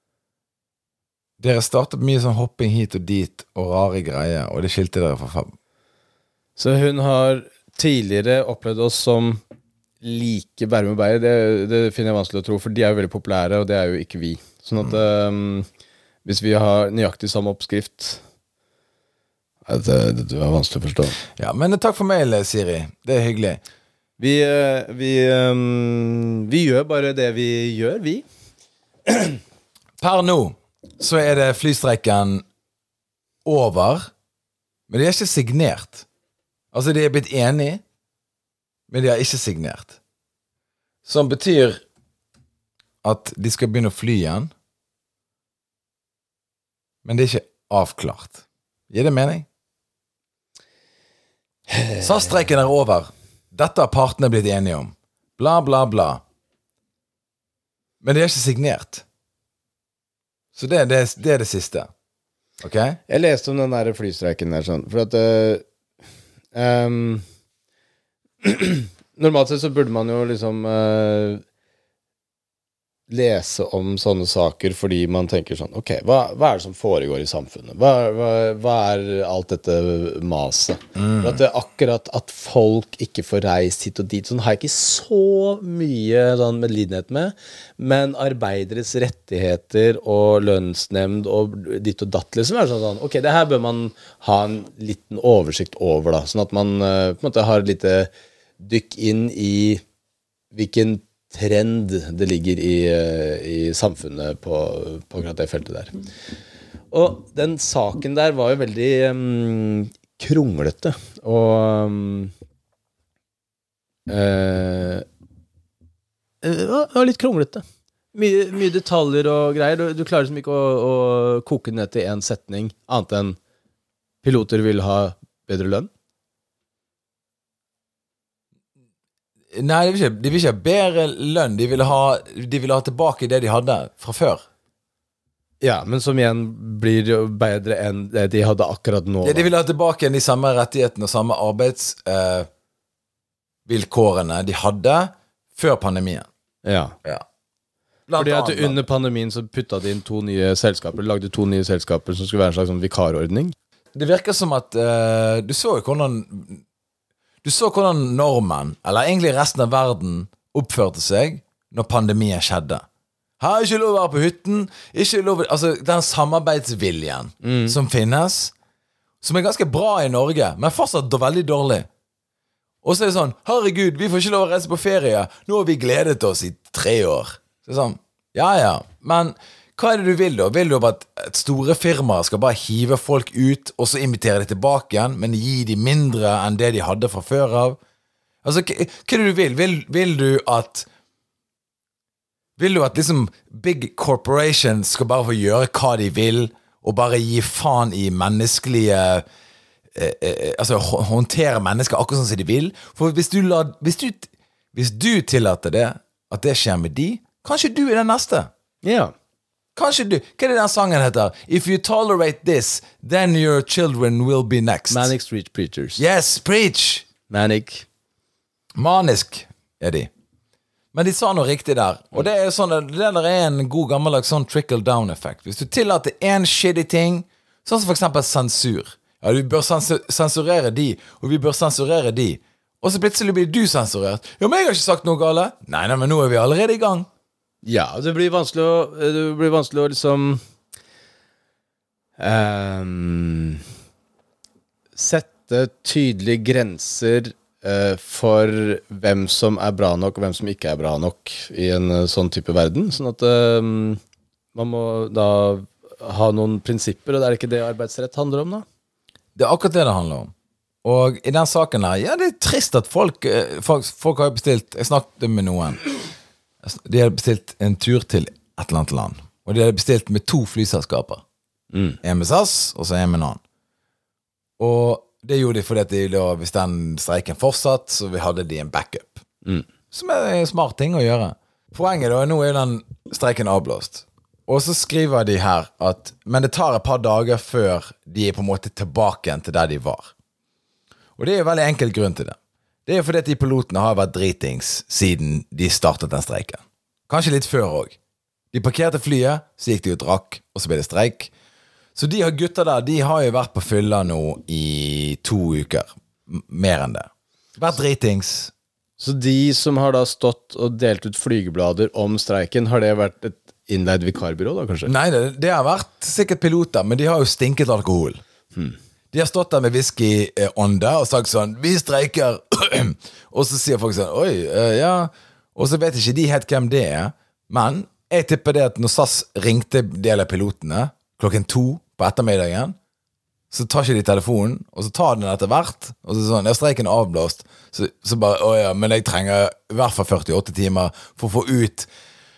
Speaker 1: Dere startet mye sånn hopping hit og dit og rare greier, og det skilte dere fra fab.
Speaker 2: Så hun har tidligere opplevd oss som like Berrum og Beyer, det, det finner jeg vanskelig å tro, for de er jo veldig populære, og det er jo ikke vi. Sånn at um, hvis vi har nøyaktig samme oppskrift, det, det, det er vanskelig å forstå.
Speaker 1: Ja, men takk for mail, Siri. Det er hyggelig.
Speaker 2: Vi, vi, um, vi gjør bare det vi gjør, vi.
Speaker 1: Per nå så er det flystreiken over, men de er ikke signert. Altså, de er blitt enige, men de har ikke signert. Som betyr at de skal begynne å fly igjen, men det er ikke avklart. Gir det mening? S A S-streiken er over. Dette har partene blitt enige om. Bla, bla, bla. Men det er ikke signert. Så det, det, det er det siste. Ok?
Speaker 2: Jeg leste om den der flystreiken der sånn, for at uh, um, normalt sett så burde man jo liksom uh, lese om sånne saker fordi man tenker sånn, ok, hva, hva er det som foregår i samfunnet? Hva, hva, hva er alt dette maset? Mm. For at det akkurat at folk ikke får reist hit og dit, sånn har jeg ikke så mye sånn medlidenhet med, men arbeideres rettigheter og lønnsnemnd og ditt og datt liksom er sånn, sånn, ok, det her bør man ha en liten oversikt over da, sånn at man uh, på en måte har et lite dykk inn i hvilken trend det ligger i, i samfunnet på, på akkurat det feltet der. Og den saken der var jo veldig um, kronglete og um, uh, det var litt kronglete. Mye, mye detaljer og greier. Du, du klarer liksom ikke å, å koke ned til en setning annet enn piloter vil ha bedre lønn.
Speaker 1: Nei, de vil, ikke, de vil ikke ha bedre lønn. De ville ha, de ville ha tilbake det de hadde fra før.
Speaker 2: Ja, men som igjen blir jo bedre enn det de hadde akkurat nå.
Speaker 1: Ja, de ville ha tilbake de samme rettighetene og samme arbeidsvilkårene eh, de hadde før pandemien.
Speaker 2: Ja.
Speaker 1: Ja.
Speaker 2: Fordi at under pandemien så putta de inn to nye selskaper, lagde to nye selskaper som skulle være en slags sånn vikarordning.
Speaker 1: Det virker som at eh, du så jo hvordan Du så hvordan nordmenn, eller egentlig resten av verden, oppførte seg når pandemien skjedde. Her er ikke lov å være på hytten, ikke lov, altså den samarbeidsviljen mm. som finnes, som er ganske bra i Norge, men fortsatt veldig dårlig. Og så er det sånn, herregud, vi får ikke lov å reise på ferie, nå har vi gledet oss i tre år. Så det er sånn, ja ja, men hva er det du vil da? Vil du at et store firmaer skal bare hive folk ut, og så invitere de tilbake igjen, men gi de mindre enn det de hadde fra før av? Altså, hva, hva er det du vil? Vil, vil du at Vil du at liksom big corporations skal bare få gjøre hva de vil, og bare gi faen i menneskelige eh, eh, altså håndtere mennesker akkurat sånn som de vil? For hvis du, la, hvis du, hvis du tillater det, at det skjer med de, kanskje du er den neste.
Speaker 2: Ja. Yeah.
Speaker 1: Kanskje du, hva er det den sangen heter? If you tolerate this, then your children will be next.
Speaker 2: Manic Street Preachers.
Speaker 1: Yes, preach!
Speaker 2: Manic.
Speaker 1: Manisk er de. Men de sa noe riktig der. Og det er sånn, det der er en god gammeldags sånn trickle-down-effekt. Hvis du tillater en shitty ting, sånn som for eksempel sensur. Ja, vi bør sensur- sensurere de, og vi bør sensurere de. Og så plutselig blir du sensurert. Ja, men jeg har ikke sagt noe gale. Nei, nei, men nå er vi allerede i gang.
Speaker 2: Ja, det blir vanskelig å, det blir vanskelig å liksom um, sette tydelige grenser uh, for hvem som er bra nok og hvem som ikke er bra nok i en uh, sånn type verden. Sånn at um, man må da ha noen prinsipper, og det er ikke det arbeidsrett handler om da?
Speaker 1: Det er akkurat det det handler om. Og i den saken her, ja, det er trist at folk, folk, folk har bestilt, jeg snakket med noen, de hadde bestilt en tur til et eller annet land, og de hadde bestilt med to flyselskaper. Mm. En med S A S, og så en med en annen. Og det gjorde de fordi at de da, hvis den streiken fortsatt, så vi hadde de en backup. Mm. Som er en smart ting å gjøre. Poenget da, nå er den streiken avblåst. Og så skriver de her at, men det tar et par dager før de er på en måte tilbake igjen til der de var. Og det er jo veldig enkelt grunn til det. Det er jo fordi at de pilotene har vært dritings siden de startet den streiken. Kanskje litt før også. De parkerte flyet, så gikk de og drakk, og så ble det streik. Så de gutter der, de har jo vært på fylla nå i to uker. M- mer enn det. Vært dritings.
Speaker 2: Så de som har da stått og delt ut flygeblader om streiken, har det vært et innleid vikarbyrå da, kanskje?
Speaker 1: Nei, det, det har vært sikkert piloter, men de har jo stinket alkohol. Hmm. De har stått der med whisky-ånda og sagt sånn, vi streiker. Og så sier folk sånn, oi, uh, ja. Og så vet ikke de helt hvem det er. Men jeg tipper det at når S A S ringte del av pilotene klokken to på ettermiddagen, så tar ikke de telefonen, og så tar den etter hvert, og så sånn, ja, streiken er avblåst. Så, så bare, å ja, men jeg trenger i hvert fall førtiåtte timer for å få ut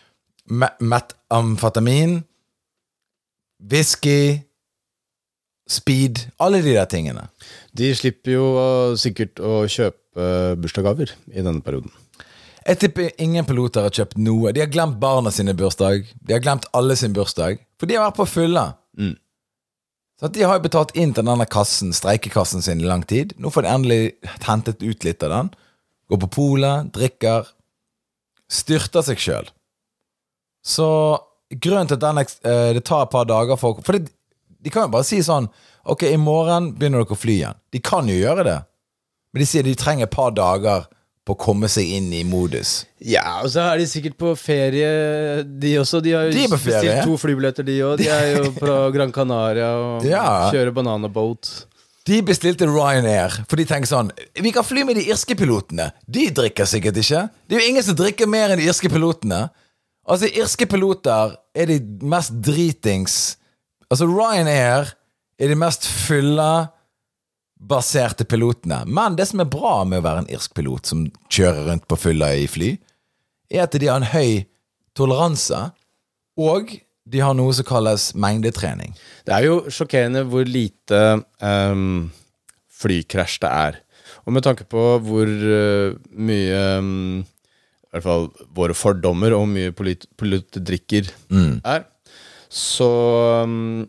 Speaker 1: metamfetamin, whisky, speed, alle de der tingene.
Speaker 2: De slipper jo sikkert å kjøpe bursdagsgaver i denne perioden.
Speaker 1: Jeg tipper ingen piloter har kjøpt noe. De har glemt barna sine bursdag. De har glemt alle sin bursdag. For de har vært på fylla.
Speaker 2: Mm.
Speaker 1: Så at de har jo betalt inn til denne kassen, streikekassen sin i lang tid. Nå får de endelig hentet ut litt av den. Går på polet, drikker, styrter seg selv. Så grunnen til at denne, det tar et par dager for... For det, de kan jo bare si sånn, ok, i morgen begynner dere å fly igjen. De kan jo gjøre det. Men de sier de trenger et par dager på å komme seg inn i modus.
Speaker 2: Ja, og så er de sikkert på ferie, de også. De har jo
Speaker 1: de
Speaker 2: bestilt to flybilletter, de også. De er jo på Gran Canaria og ja. Kjører bananaboat.
Speaker 1: De bestilte Ryanair, for de tenker sånn, vi kan fly med de irske pilotene. De drikker sikkert ikke. Det er jo ingen som drikker mer enn de irske pilotene. Altså, irske piloter er de mest dritings. Altså, Ryanair er de mest fylla baserte pilotene. Men det som er bra med å være en irsk pilot som kjører rundt på fylla i fly, er at de har en høy toleranse, og de har noe som kalles mengdetrening.
Speaker 2: Det er jo sjokkerende hvor lite um, flykrasj det er. Og med tanke på hvor uh, mye, um, i hvert fall våre fordommer og mye pilot, piloter drikker mm. er, så um,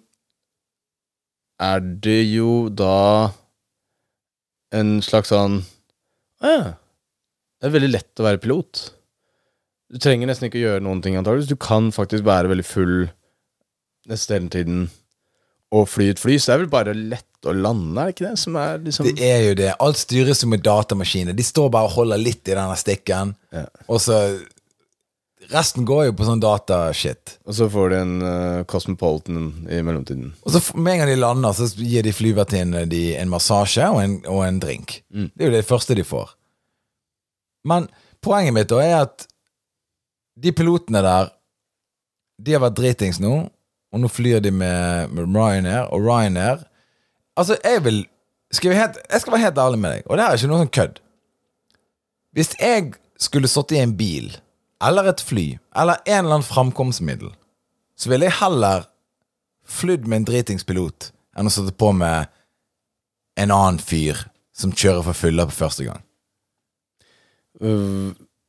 Speaker 2: er det jo da en slags sånn ja, det er veldig lett å være pilot. Du trenger nesten ikke å gjøre noen ting antageligvis. Du kan faktisk være veldig full neste hele tiden og fly et fly, så det er vel bare lett å lande, er det ikke det? Som er liksom...
Speaker 1: Det er jo det. Alt styres jo med datamaskiner. De står bare og holder litt i denne stikken, ja. Og så resten går jo på sånn datashit.
Speaker 2: Og så får de en uh, Cosmopolitan i mellomtiden.
Speaker 1: Og så med en gang de lander, så gir de flyvertinnene de en massasje og en, og en drink. Mm. Det er jo det første de får. Men poenget mitt da er at de pilotene der, de har vært dritings nå, og nå flyr de med, med Ryanair, og Ryanair, altså jeg vil, skal helt, jeg skal være helt ærlig med deg, og det her er ikke noe sånn kødd. Hvis jeg skulle stått i en bil, eller et fly, eller en eller annen framkomstmiddel, så ville jeg heller flydd med en dritingspilot enn å sitte på med en annen fyr som kjører for fylla på første gang.
Speaker 2: Uh,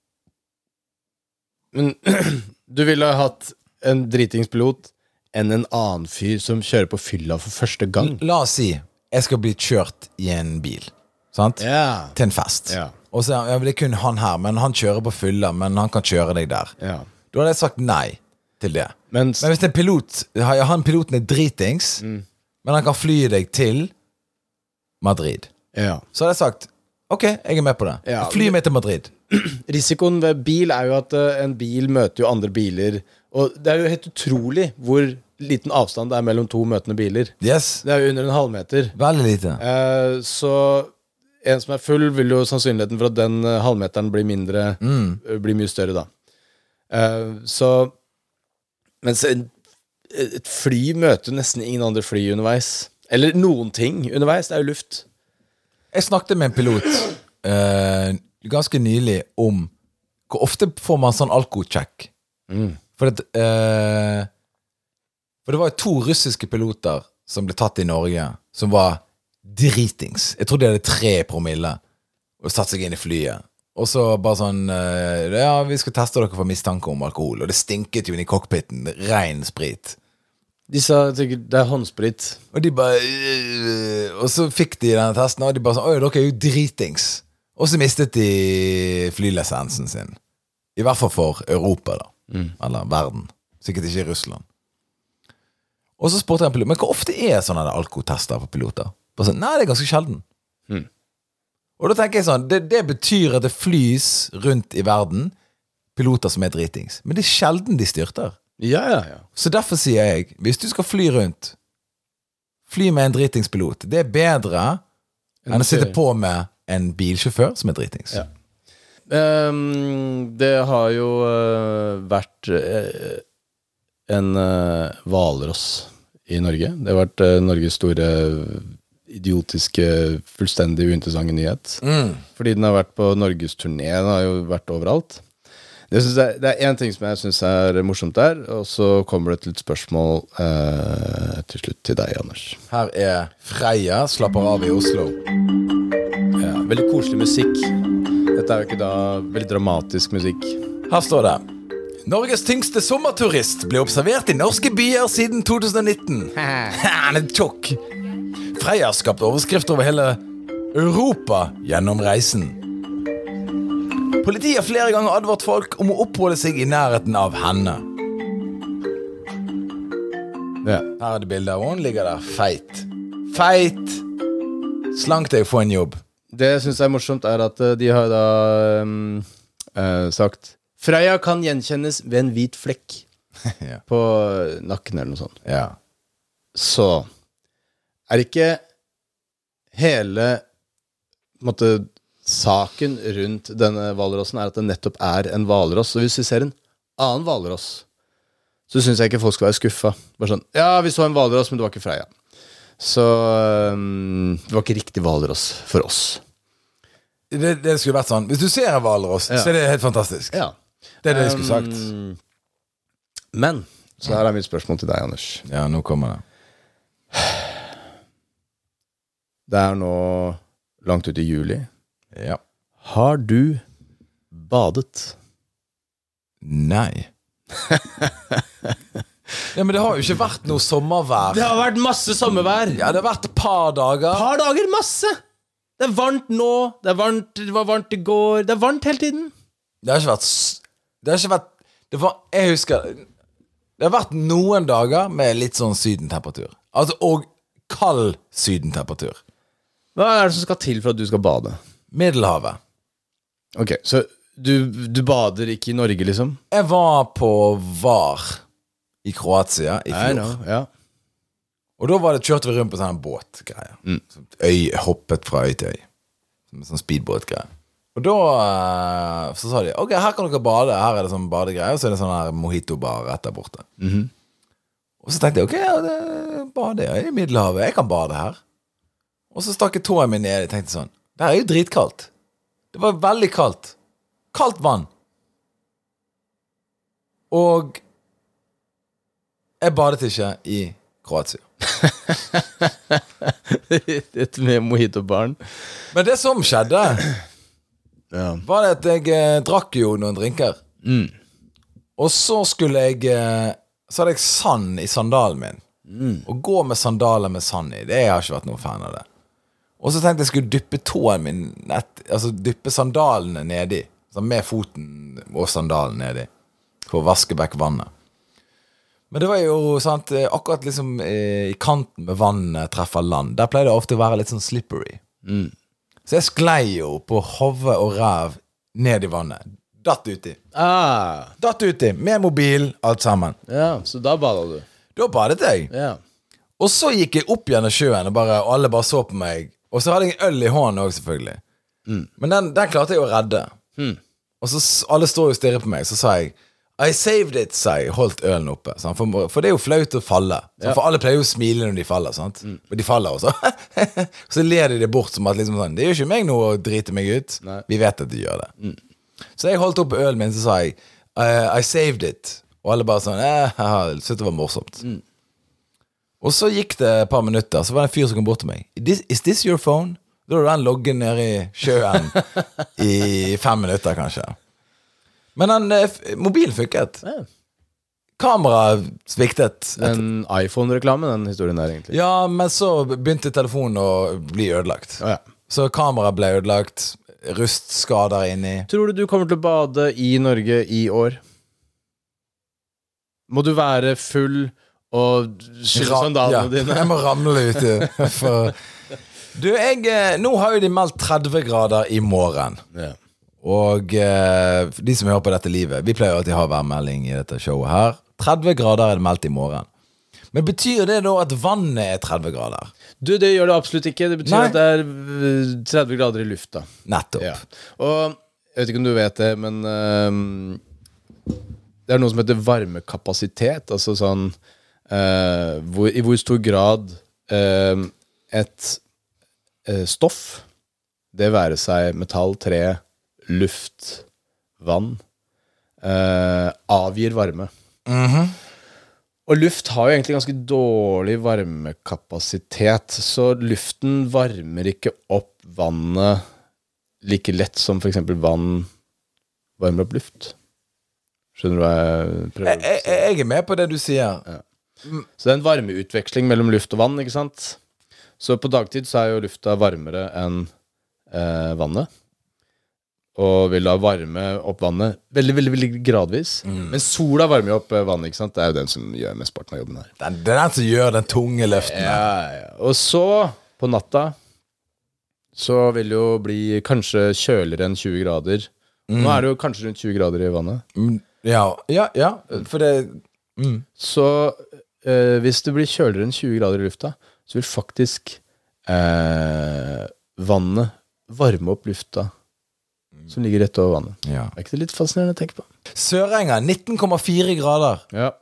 Speaker 2: men du ville ha hatt en dritingspilot enn en annen fyr som kjører på fylla for første gang?
Speaker 1: La oss si, jeg skal bli kjørt i en bil, sant?
Speaker 2: Ja.
Speaker 1: Til en fest. Ja. Og så ja, det er kun han her, men han kjører på fylla, men han kan kjøre deg der. Ja. Da hadde jeg sagt nei til det. Men, men hvis en pilot, han piloten er dritings, mm. men han kan fly deg til Madrid. Ja. Så hadde jeg sagt, ok, jeg er med på det. Ja. Fly meg til Madrid.
Speaker 2: Risikoen ved bil er jo at uh, en bil møter jo andre biler, og det er jo helt utrolig hvor liten avstand det er mellom to møtende biler.
Speaker 1: Yes.
Speaker 2: Det er jo under en halvmeter.
Speaker 1: Veldig lite.
Speaker 2: Uh, så... En som er full vil jo sannsynligheten for at den uh, halvmeteren blir mindre, mm. uh, blir mye større da. Uh, så, mens en, et fly møter nesten ingen andre fly underveis. Eller noen ting underveis, det er jo luft.
Speaker 1: Jeg snakket med en pilot uh, ganske nylig om hvor ofte får man sånn alkoholcheck. Mm. For, det, uh, for det var jo to russiske piloter som ble tatt i Norge, som var dritings. Jeg tror de hadde tre promille og satt seg inn i flyet. Og så bare sånn ja, vi skal teste dere for mistanke om alkohol. Og det stinket jo inn i cockpiten. Ren sprit.
Speaker 2: De sa sikkert det er håndsprit.
Speaker 1: Og de bare og så fikk de denne testen, og de bare sånn oi, dere er jo dritings. Og så mistet de flylisensen sin. I hvert fall for Europa da. Mm. Eller verden. Sikkert ikke i Russland. Og så spurte jeg en pilot, men hvor ofte er sånne alkotester for piloter? Sånn, nei, det er ganske sjelden. Hmm. Og da tenker jeg sånn, det, det betyr at det flys rundt i verden piloter som er dritings. Men det er sjelden de styrter.
Speaker 2: Ja, ja, ja.
Speaker 1: Så derfor sier jeg, hvis du skal fly rundt, fly med en dritingspilot. Det er bedre enn å sitte på med en bilsjåfør som er dritings. Ja.
Speaker 2: Um, det har jo uh, vært uh, en hvalross uh, i Norge. Det har vært uh, Norges store idiotiske, fullstendig uinteressante nyhet. Mm. Fordi den har vært på Norges turné, den har jo vært overalt. Det, synes jeg, det er en ting som jeg synes er morsomt der, og så kommer det et litt spørsmål eh, til slutt til deg, Anders.
Speaker 1: Her er Freia, slapper av i Oslo.
Speaker 2: Ja, veldig koselig musikk. Dette er jo ikke da veldig dramatisk musikk.
Speaker 1: Her står det: Norges tyngste sommerturist ble observert i norske byer siden to tusen nitten. Han er tjokk. Freia har skapt overskrift over hele Europa gjennom reisen. Politiet har flere ganger advart folk om å oppholde seg i nærheten av henne.
Speaker 2: Ja.
Speaker 1: Her er det bilder av hun ligger der feit. Feit. Slank deg og få en jobb.
Speaker 2: Det jeg synes er morsomt er at de har da um, uh, sagt Freia kan gjenkjennes ved en hvit flekk
Speaker 1: Ja.
Speaker 2: på nakken eller noe sånt.
Speaker 1: Ja.
Speaker 2: Så er ikke hele på en måte saken rundt denne hvalrossen er at det nettopp er en hvalross. Så hvis vi ser en annen hvalross, så synes jeg ikke folk skal være skuffet. Bare sånn, ja, vi så en hvalross, men det var ikke Freia. Så um, det var ikke riktig hvalross for oss.
Speaker 1: Det, det skulle vært sånn. Hvis du ser en hvalross,
Speaker 2: Ja.
Speaker 1: så er det helt fantastisk.
Speaker 2: Ja.
Speaker 1: Det er det jeg skulle sagt.
Speaker 2: Um, men, så her er mitt spørsmål til deg, Anders.
Speaker 1: Ja, nå kommer det.
Speaker 2: Det er nå langt ut i juli.
Speaker 1: Ja.
Speaker 2: Har du badet?
Speaker 1: Nei. Ja, men det har jo ikke vært noe sommervær.
Speaker 2: Det har vært masse sommervær.
Speaker 1: Ja, det har vært et par dager.
Speaker 2: Par dager, masse. Det er varmt nå. Det er varmt, det var varmt i går. Det er varmt hele tiden.
Speaker 1: Det har ikke vært s- Det har ikke vært det var, Jeg husker Det har vært noen dager med litt sånn sydentemperatur. Altså, og kald sydentemperatur.
Speaker 2: Hva er det som skal til for at du skal bade?
Speaker 1: Middelhavet.
Speaker 2: Ok, så du, du bader ikke i Norge, liksom?
Speaker 1: Jeg var på Var i Kroatia i
Speaker 2: I
Speaker 1: fjor.
Speaker 2: know, ja.
Speaker 1: Og da var det kjørte vi rundt på sånn båtgreier.
Speaker 2: Mm.
Speaker 1: Sånn Øy, hoppet fra øy til øy. Som en sånn speedbåtgreier. Og da eh, så sa de, ok, her kan dere bade. Her er det sånn badegreier. Og så er det sånn her mojito-bar rett der borte.
Speaker 2: Mhm.
Speaker 1: Og så tenkte jeg, ok, ja, det bader jeg i Middelhavet. Jeg kan bade her. Og så stakk jeg tåen min ned. Jeg tenkte sånn, det her er jo dritkaldt. Det var veldig kaldt. Kaldt vann. Og jeg badet ikke i Kroatia.
Speaker 2: Et med mojito-barn.
Speaker 1: Men det som skjedde,
Speaker 2: Ja.
Speaker 1: var det at jeg eh, drakk jo noen drinker.
Speaker 2: Mm.
Speaker 1: Og så skulle jeg eh, Så hadde jeg sand i sandalen min.
Speaker 2: Mm.
Speaker 1: Å gå med sandaler med sand i, det jeg har ikke vært noen fan av det. Og så tenkte jeg skulle dyppe tåen min nett, altså dyppe sandalene nedi, så med foten og sandalen nedi, for å vaske vekk vannet. Men det var jo sant, akkurat liksom eh, i kanten med vannet treffer land. Der pleier det ofte å være litt sånn slippery.
Speaker 2: Mm.
Speaker 1: Så jeg sklei jo på hove og ræv ned i vannet. Datt uti.
Speaker 2: Ah,
Speaker 1: Datt uti, med mobil, alt sammen.
Speaker 2: ja, så da badet du.
Speaker 1: Da badet jeg.
Speaker 2: Ja.
Speaker 1: Og så gikk jeg opp gjennom sjøen, og, bare, og alle bare så på meg. Og så hadde jeg en øl i hånden også, selvfølgelig.
Speaker 2: Mm.
Speaker 1: Men den, den klarte jeg å redde.
Speaker 2: Mm.
Speaker 1: Og så s- alle står jo og stirrer på meg. Så sa jeg I saved it, sa jeg. Holdt ølen oppe. Sant? For, for det er jo flaut å falle. Sant?
Speaker 2: Ja.
Speaker 1: For alle pleier jo å smile når de faller. Sant?
Speaker 2: Mm.
Speaker 1: Og de faller også. Så ler de det bort som at liksom sånn, det gjør ikke meg noe å drite meg ut.
Speaker 2: Nei.
Speaker 1: Vi vet at de gjør det.
Speaker 2: Mm.
Speaker 1: Så jeg holdt opp ølen min, så sa jeg I, I saved it. Og alle bare sånn eh, haha, syntes det var morsomt.
Speaker 2: Mm.
Speaker 1: Og så gikk det et par minutter, så var det en fyr som kom bort til meg. Is this, is this your phone? Da hadde den logget ned i sjøen i fem minutter, kanskje. Men den, eh, f- mobilen funket.
Speaker 2: Ja.
Speaker 1: Kameraet sviktet.
Speaker 2: Den iPhone-reklamen, den historien der, egentlig.
Speaker 1: Ja, men så begynte telefonen å bli ødelagt.
Speaker 2: Å, ja.
Speaker 1: Så kameraet ble ødelagt. Rustskader inni.
Speaker 2: Tror du du kommer til å bade i Norge i år? Må du være full og skylle
Speaker 1: Ra-
Speaker 2: sandalene
Speaker 1: ja,
Speaker 2: dine?
Speaker 1: Jeg må ramle uti. For du, jeg eh, Nå har jo de meldt tretti grader i morgen.
Speaker 2: Ja.
Speaker 1: Og eh, de som hører på dette livet, vi pleier alltid å ha værmelding i dette showet her. tretti grader er det meldt i morgen. Men betyr det da at vannet er tretti grader?
Speaker 2: Du, det gjør det absolutt ikke. Det betyr
Speaker 1: Nei.
Speaker 2: at det er øh, tretti grader i lufta.
Speaker 1: Nettopp.
Speaker 2: Ja. Og jeg vet ikke om du vet det, men øhm, det er noe som heter varmekapasitet. Altså sånn øh, hvor, i hvor stor grad øh, et øh, stoff, det være seg metall, tre, luft, vann, eh, avgir varme.
Speaker 1: Mhm.
Speaker 2: Og luft har jo egentlig ganske dårlig varmekapasitet, så luften varmer ikke opp vannet like lett som for eksempel vann varmer opp luft. Skjønner du hva jeg prøver
Speaker 1: Jeg,
Speaker 2: å si?
Speaker 1: jeg, jeg er med på det du sier.
Speaker 2: Ja. Så det er en varmeutveksling mellom luft og vann, ikke sant? Så på dagtid så er jo lufta varmere enn eh, vannet. Og vil da varme opp vannet veldig, veldig, veldig gradvis. Mm. Men sola varmer jo opp vannet, ikke sant? Det er jo den som gjør mesteparten av jobben her.
Speaker 1: Den, det er den som gjør den tunge løften.
Speaker 2: Ja, ja. Og så, på natta, så vil det jo bli kanskje kjøligere enn tjue grader. Mm. Nå er det jo kanskje rundt tjue grader i vannet.
Speaker 1: Mm. Ja, ja, ja, for det... Mm.
Speaker 2: Så eh, hvis det blir kjøligere enn tjue grader i lufta, så vil faktisk eh, vannet varme opp lufta som ligger rett over vannet.
Speaker 1: Ja.
Speaker 2: Er ikke det litt fascinerende å tenke på?
Speaker 1: Sørenga, nitten komma fire grader.
Speaker 2: Ja.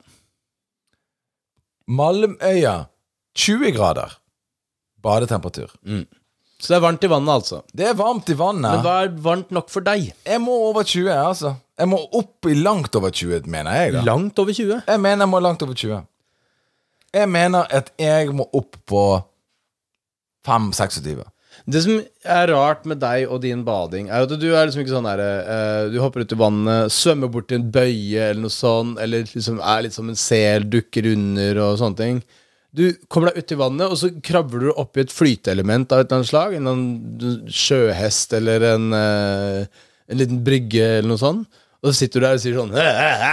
Speaker 1: Malmøya, tjue grader. Badetemperatur.
Speaker 2: Mm. Så det er varmt i vannet, altså.
Speaker 1: Det er varmt i vannet.
Speaker 2: Men hva er varmt nok for deg?
Speaker 1: Jeg må over tjue, altså. Jeg må opp i langt over tjue, mener jeg da.
Speaker 2: Langt over tjue?
Speaker 1: Jeg mener jeg må langt over tjue. Jeg mener at jeg må opp på fem seksogtyve.
Speaker 2: Det som er rart med deg og din bading er at du er liksom ikke sånn der uh, du hopper ut i vannet, svømmer bort til en bøye eller noe sånn, eller liksom er litt som en sel, dukker under og sånne ting. Du kommer deg ut i vannet, og så krabber du opp i et flyteelement av et eller annet slag, en eller annen sjøhest eller en, uh, en liten brygge eller noe sånt, og så sitter du der og sier sånn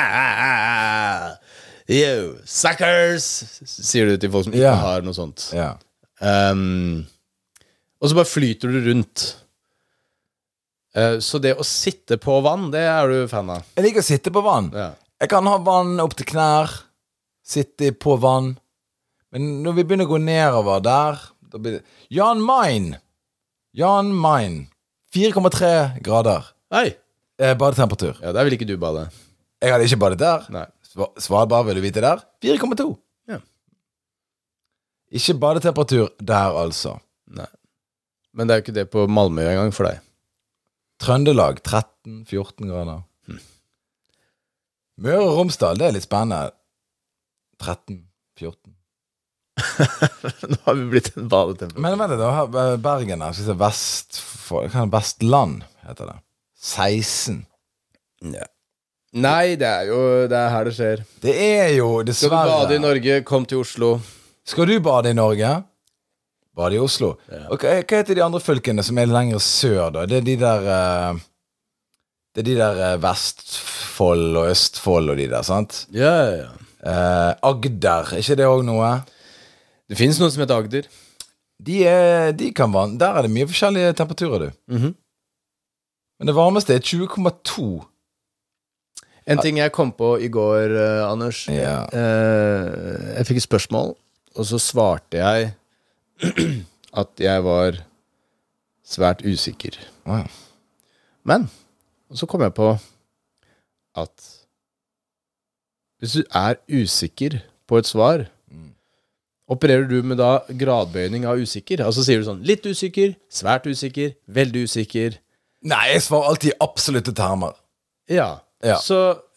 Speaker 2: yo, suckers, sier du til folk som ikke
Speaker 1: Ja.
Speaker 2: har noe sånt.
Speaker 1: Ja.
Speaker 2: Um, og så bare flyter du rundt. uh, Så det å sitte på vann, det er du fan av.
Speaker 1: Jeg liker å sitte på vann.
Speaker 2: Ja.
Speaker 1: Jeg kan ha vann opp til knær, sitte på vann. Men når vi begynner å gå nedover der, da blir det Jan Mayen. Jan Mayen. fire komma tre grader.
Speaker 2: Hei.
Speaker 1: Eh, badetemperatur.
Speaker 2: Ja, der vil ikke du bade.
Speaker 1: Jeg hadde ikke badet der.
Speaker 2: Nei.
Speaker 1: Sva- Svalbard, vil du vite der? fire komma to.
Speaker 2: Ja.
Speaker 1: Ikke badetemperatur der, altså.
Speaker 2: Nei. Men det er jo ikke det på Malmø engang for deg.
Speaker 1: Trøndelag tretten fjorten grader.
Speaker 2: Hm.
Speaker 1: Møre og Romsdal, det er litt spennende. tretten fjorten.
Speaker 2: Nå har vi blitt en badetemperatur.
Speaker 1: Men vent litt, da har Bergen her, skal vi se, Vest, hva er det, Vestland heter det. seksten.
Speaker 2: Ja. Nei, det er jo det er her det skjer.
Speaker 1: Det er jo
Speaker 2: Skal du
Speaker 1: dessverre.
Speaker 2: bade i Norge, kom til Oslo.
Speaker 1: Skal du bade i Norge? Bade i Oslo.
Speaker 2: Ja.
Speaker 1: Og hva, hva heter de andre fylkene som er lenger sør da? Det er de der eh, Det er de der eh, Vestfold og Østfold og de der, sant?
Speaker 2: Ja, ja, ja.
Speaker 1: Eh, Agder, er ikke det også noe?
Speaker 2: Det finnes noe som heter Agder.
Speaker 1: De, er, de kan vann. Der er det mye forskjellige temperaturer, du.
Speaker 2: Mhm.
Speaker 1: Men det varmeste er tjue komma to.
Speaker 2: En ting jeg kom på i går, eh, Anders.
Speaker 1: Ja.
Speaker 2: eh, Jeg fikk et spørsmål, og så svarte jeg at jeg var svært usikker.
Speaker 1: Wow.
Speaker 2: Men og så kom jeg på at hvis du er usikker på et svar, opererer du med da gradbøyning av usikker? Altså sier du sånn litt usikker, svært usikker, veldig usikker.
Speaker 1: Nei, jeg svarer alltid i absolutte termer.
Speaker 2: Ja,
Speaker 1: Ja.
Speaker 2: så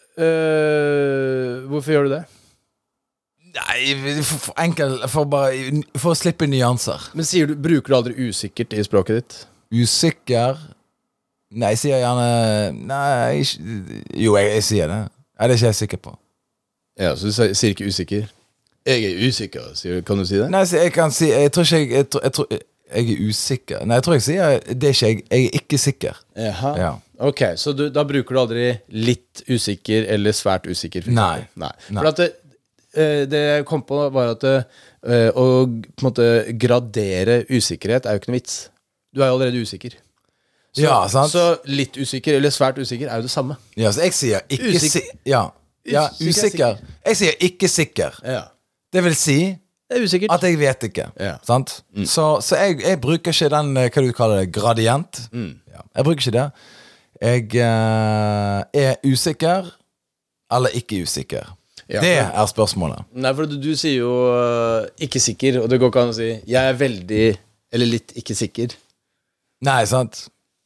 Speaker 2: øh, hvorfor gjør du det?
Speaker 1: Nei, for, for enkel For bare For å slippe nyanser.
Speaker 2: Men sier du, bruker du aldri usikkert i språket ditt?
Speaker 1: Usikker. Nei, jeg sier gjerne Nei, ikke, jo, jeg, jeg sier det. Nei, det er ikke jeg sikker på.
Speaker 2: Ja, så du sier sier ikke usikker? Jeg er usikker, sier du. Kan du si det?
Speaker 1: Nei, så jeg kan si Jeg tror ikke jeg Jeg, tror, jeg, tror, jeg er usikker. Nei, jeg tror jeg sier det er ikke jeg. Jeg er ikke sikker.
Speaker 2: Jaha.
Speaker 1: Ja.
Speaker 2: Ok, så du, da bruker du aldri litt usikker eller svært usikker? for
Speaker 1: Nei.
Speaker 2: eksempel? Nei.
Speaker 1: Nei.
Speaker 2: For at det, eh, det jeg kom på var at eh, å på en måte gradere usikkerhet er jo ikke noe vits. Du er jo allerede usikker. Så,
Speaker 1: Ja, sant?
Speaker 2: så litt usikker eller svært usikker er jo det samme.
Speaker 1: Ja, så jeg sier ikke
Speaker 2: Usikker.
Speaker 1: si, ja. ja,
Speaker 2: Usikker er
Speaker 1: usikker. Jeg sier ikke sikker.
Speaker 2: Ja.
Speaker 1: Det vil si
Speaker 2: Det er usikkert.
Speaker 1: at jeg vet ikke.
Speaker 2: Ja.
Speaker 1: Sant? Så, så jeg, jeg bruker ikke den, eh, hva du kaller det, gradient.
Speaker 2: Mm.
Speaker 1: Ja. Jeg bruker ikke det. Jeg eh, er usikker eller ikke usikker.
Speaker 2: Ja,
Speaker 1: det
Speaker 2: for-
Speaker 1: er spørsmålet.
Speaker 2: Nei, for du, du sier jo øh, ikke sikker, og det går ikke an å si jeg er veldig eller litt ikke sikker.
Speaker 1: Nei, sant?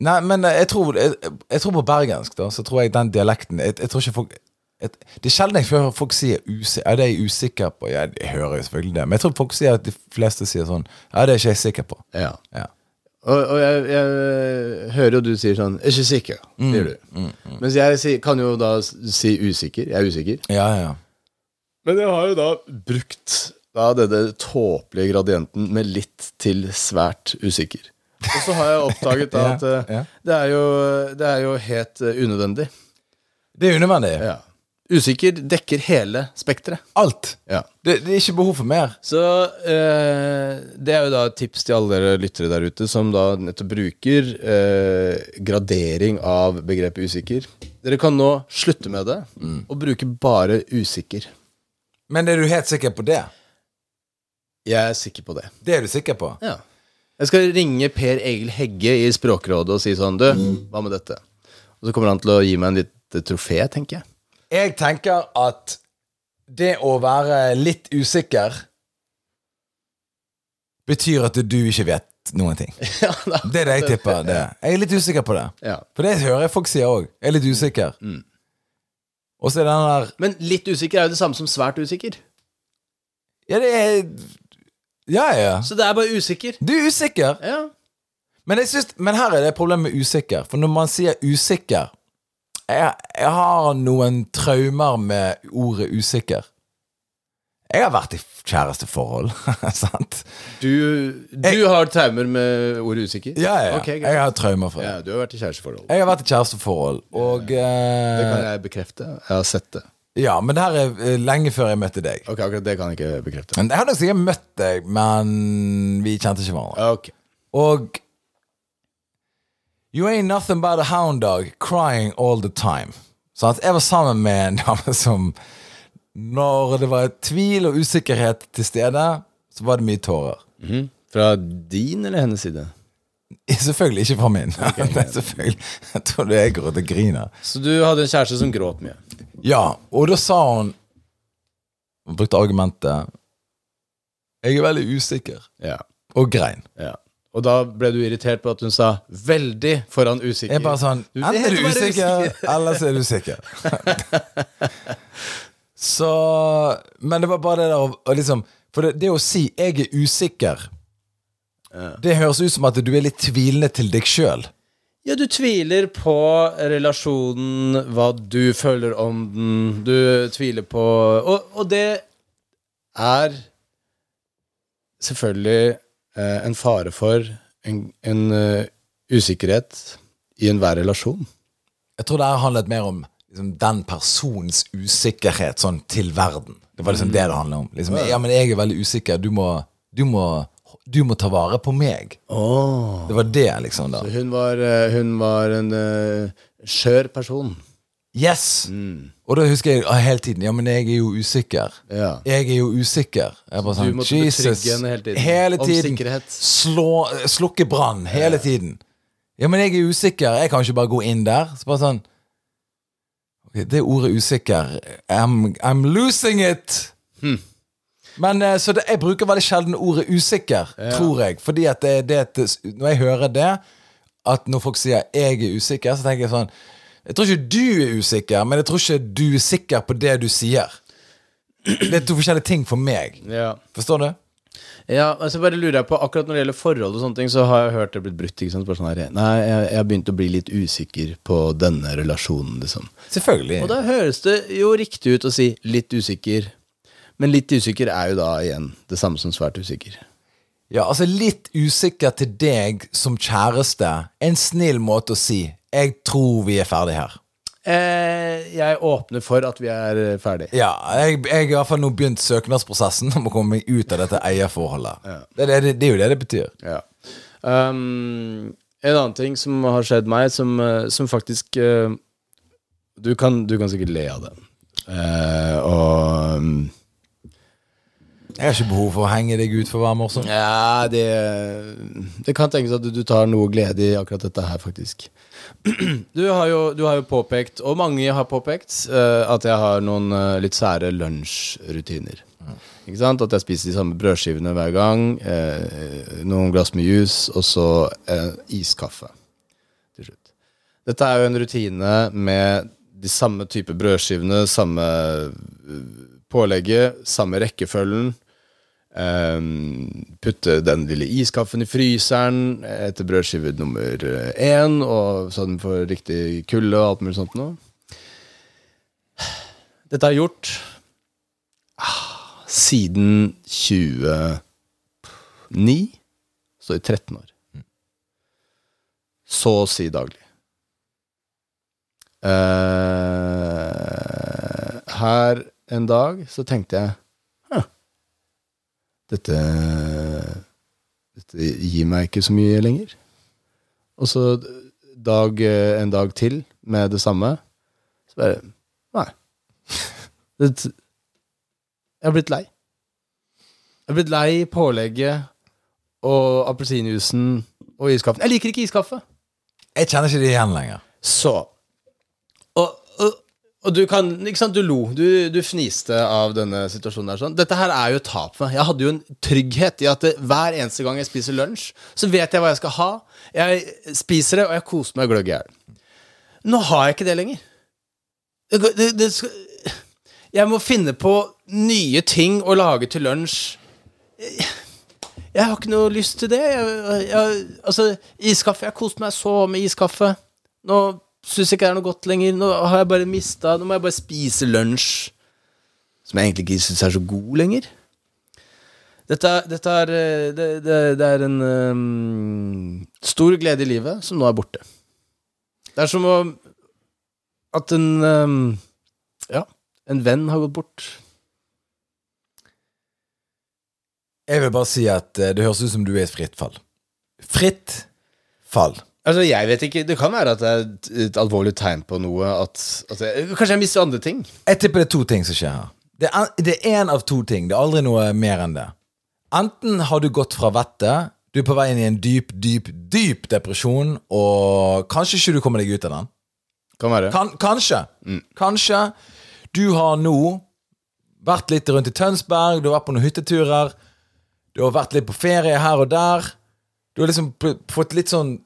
Speaker 1: Nei, men jeg tror, jeg, jeg tror på bergensk da, så tror jeg den dialekten, jeg, jeg tror ikke folk, jeg, det er sjelden jeg hører folk sier usikker, ja, det er jeg usikker på, ja, jeg hører jo selvfølgelig det, men jeg tror folk sier at de fleste sier sånn, ja, det er ikke jeg sikker på.
Speaker 2: Ja.
Speaker 1: Ja.
Speaker 2: Og, og jeg, jeg hører jo du sier sånn, jeg er ikke sikker,
Speaker 1: Mm,
Speaker 2: sier du.
Speaker 1: mm, mm.
Speaker 2: Mens jeg si, kan jo da si usikker, jeg er usikker.
Speaker 1: Ja, ja.
Speaker 2: Men jeg har jo da brukt da denne tåpelige gradienten med litt til svært usikker. Og så har jeg oppdaget da at
Speaker 1: Ja,
Speaker 2: eh,
Speaker 1: ja.
Speaker 2: det, er jo, det er jo helt eh, unødvendig.
Speaker 1: Det er unødvendig.
Speaker 2: Ja. Usikker dekker hele spektret.
Speaker 1: Alt.
Speaker 2: Ja.
Speaker 1: Det, det er ikke behov for mer.
Speaker 2: Så eh, det er jo da et tips til alle dere lyttere der ute som da nettopp bruker eh, gradering av begrepet usikker. Dere kan nå slutte med det og bruke bare usikker.
Speaker 1: Men er du helt sikker på det?
Speaker 2: Jeg er sikker på det.
Speaker 1: Det er du sikker på?
Speaker 2: Ja. Jeg skal ringe Per Egil Hegge i Språkrådet og si sånn, du, hva med dette? Og så kommer han til å gi meg en litt trofé, tenker jeg.
Speaker 1: Jeg tenker at det å være litt usikker betyr at du ikke vet noen ting.
Speaker 2: Ja, da.
Speaker 1: Det er det jeg tipper det. Jeg er litt usikker på det.
Speaker 2: Ja.
Speaker 1: For det hører jeg folk sier også. Jeg er litt usikker.
Speaker 2: Mm.
Speaker 1: Og så er den der...
Speaker 2: Men litt usikker er jo det samme som svært usikker.
Speaker 1: Ja, det er... Ja, ja.
Speaker 2: Så det er bare usikker.
Speaker 1: Du er usikker.
Speaker 2: Ja.
Speaker 1: Men, jeg synes, men her er det problemet med usikker. For når man sier usikker, jeg, jeg har noen traumer med ordet usikker. Jeg har vært i kjæresteforhold, sant?
Speaker 2: Du, du jeg, har traumer med ordet usikker?
Speaker 1: Ja, ja.
Speaker 2: Okay,
Speaker 1: jeg har traumer for det.
Speaker 2: Ja, du har vært i kjæresteforhold.
Speaker 1: Jeg har vært i kjæresteforhold, og...
Speaker 2: Ja,
Speaker 1: eh,
Speaker 2: det kan jeg bekrefte. Jeg har sett det.
Speaker 1: Ja, men det her er eh, lenge før jeg møtte deg.
Speaker 2: Ok, akkurat det kan jeg ikke bekrefte.
Speaker 1: Men jeg hadde sikkert møtt deg, men vi kjente ikke hverandre.
Speaker 2: Ok.
Speaker 1: Og you ain't nothing but a hound dog crying all the time. Så at jeg var sammen med en dame som, når det var tvil og usikkerhet til stede, så var det mye tårer.
Speaker 2: Mm-hmm. Fra din eller hennes side?
Speaker 1: Selvfølgelig ikke fra min.
Speaker 2: Okay,
Speaker 1: det er selvfølgelig. Jeg tror det jeg går ut og griner.
Speaker 2: Så du hadde en kjæreste som gråt mye?
Speaker 1: Ja, og da sa hun, hun brukte argumentet, jeg er veldig usikker.
Speaker 2: Ja.
Speaker 1: Og grein.
Speaker 2: Ja. Og da ble du irritert på at hun sa veldig foran usikker.
Speaker 1: Jeg bare sånn, enten er du usikker, eller så er du sikker. Så, men det var bare det der å, å liksom, for det, det å si jeg er usikker, ja. Det høres ut som at du er litt tvilende til deg selv.
Speaker 2: Ja, du tviler på relasjonen, hva du føler om den, du tviler på, og, og det er selvfølgelig eh, en fare for en, en uh, usikkerhet i enhver relasjon.
Speaker 1: Jeg tror det har handlet mer om liksom, den persons usikkerhet sånn til verden. Det var liksom mm. det det handlet om. Liksom, ja, men jeg er veldig usikker, du må, du må, du må ta vare på meg.
Speaker 2: Oh. Det
Speaker 1: var det liksom da.
Speaker 2: Så hun var, hun var en uh, skjør person.
Speaker 1: Yes! Mm. Og da husker jeg hele tiden, ja, men jeg er jo usikker. Ja. Jeg er jo usikker. Jeg bare sånn,
Speaker 2: du måtte betrygge henne hele tiden.
Speaker 1: Hele tiden. Slå, slukke brann, hele ja. tiden. Ja, men jeg er usikker. Jeg kan ikke bare gå inn der. Så bare sånn, okay, det ordet usikker, I'm, I'm losing it! Hmm. Men så det, jeg bruker veldig sjelden ordet usikker, ja. tror jeg. Fordi at det, det, når jeg hører det, at når folk sier jeg er usikker, så tenker jeg sånn, jeg tror ikke du er usikker, men jeg tror ikke du er sikker på det du sier. Det er to forskjellige ting for meg. Ja. Forstår du?
Speaker 2: Ja, altså bare lurer jeg på, akkurat når det gjelder forhold og sånne ting, så har jeg hørt det blitt brutt, ikke sant? Sånn her, nei, jeg, jeg har begynt å bli litt usikker på denne relasjonen, liksom.
Speaker 1: Selvfølgelig.
Speaker 2: Og da høres det jo riktig ut å si litt usikker, men litt usikker er jo da igjen det samme som svært usikker.
Speaker 1: Ja, altså litt usikker til deg som kjæreste, en snill måte å si, jeg tror vi er ferdig her.
Speaker 2: Eh, jeg åpner for at vi er ferdig.
Speaker 1: Ja, jeg, jeg har i hvert fall nå begynt søknadsprosessen om å komme meg ut av dette eierforholdet. Ja. Det, det, det er jo det det betyr. Ja.
Speaker 2: Um, en annen ting som har skjedd meg, som, som faktisk uh, du, kan, du kan sikkert le av det. Uh, og um,
Speaker 1: jeg har ikke behov for å henge deg ut for å være morsom.
Speaker 2: Ja, det, det kan tenkes at du, du tar noe glede i akkurat dette her, faktisk. Du har jo, du har jo påpekt, og mange har påpekt, uh, at jeg har noen uh, litt sære lunsjrutiner. Mm. Ikke sant? At jeg spiser de samme brødskivene hver gang, uh, noen glass med juice, og så uh, iskaffe. Dette er jo en rutine med de samme type brødskivene, samme pålegget, samme rekkefølgen. Um, putte den lille iskaffen i fryseren etter brødskive nummer én, og så den får riktig kulde og alt mulig sånt nå. Dette har jeg gjort ah, siden tjue ni, så i tretten år. Så å si daglig. Uh, her en dag så tenkte jeg huh, dette, dette gir meg ikke så mye lenger. Og så dag, en dag til med det samme, så bare, nei. Det, jeg har blitt lei. Jeg har blitt lei pålegget og appelsinjuicen og iskaffen. Jeg liker ikke iskaffe.
Speaker 1: Jeg kjenner ikke det igjen lenger.
Speaker 2: Så Og, og, og du kan, ikke sant, du lo du, du fniste av denne situasjonen der sånn. Dette her er jo et tap for meg. Jeg hadde jo en trygghet i at det, hver eneste gang jeg spiser lunsj, så vet jeg hva jeg skal ha. Jeg spiser det, og jeg koser meg gløgg i hjel. Nå har jeg ikke det lenger. Det, det, det skal, jeg må finne på nye ting å lage til lunsj. Jeg, jeg har ikke noe lyst til det. Jeg, jeg, altså, iskaffe, jeg koser meg så med iskaffe. Nå synes jeg ikke det er noe godt lenger. Nå har jeg bare mistet. Nå må jeg bare spise lunsj som jeg egentlig ikke synes er så god lenger. Dette, dette er det, det, det er en um, stor glede i livet som nå er borte. Det er som å at en um, ja, en venn har gått bort.
Speaker 1: Jeg vil bare si at det høres ut som du er et fritt fall. Fritt fall.
Speaker 2: Altså, jeg vet ikke, det kan være at det er et, et alvorlig tegn på noe at, at jeg, kanskje jeg mister andre ting.
Speaker 1: Jeg tipper det er to ting som skjer her. Det er, det er en av to ting, det er aldri noe mer enn det. Enten har du gått fra vettet, du er på vei inn i en dyp, dyp, dyp depresjon, og kanskje ikke du kommer deg ut av den.
Speaker 2: Kan være.
Speaker 1: Kan, kanskje. Mm. Kanskje. Du har nå vært litt rundt i Tønsberg, du har vært på noen hytteturer, du har vært litt på ferie her og der, du har liksom fått litt sånn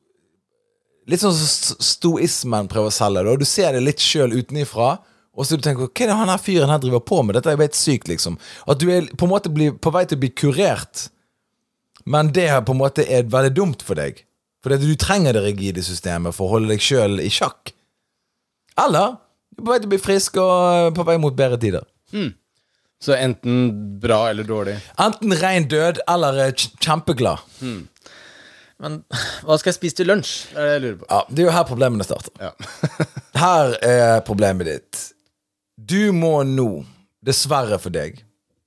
Speaker 1: litt sånn stoismen prøver å selge det, og du ser det litt selv utenifra, og så du tenker, hva er det han her fyren her driver på med? Dette er jo helt sykt, liksom. At du er på en måte bli, på vei til å bli kurert, men det her på en måte er veldig dumt for deg. Fordi du trenger det rigide systemet for å holde deg selv i sjakk. Eller, du er på vei til å bli frisk og på vei mot bedre tider.
Speaker 2: Mm. Så enten bra eller dårlig?
Speaker 1: Enten ren død, eller kjempeglad.
Speaker 2: Mm. Men hva skal jeg spise til lunsj? Det er det jeg lurer på.
Speaker 1: Ja, det er jo her problemene starter.
Speaker 2: Ja.
Speaker 1: Her er problemet ditt. Du må nå, dessverre for deg,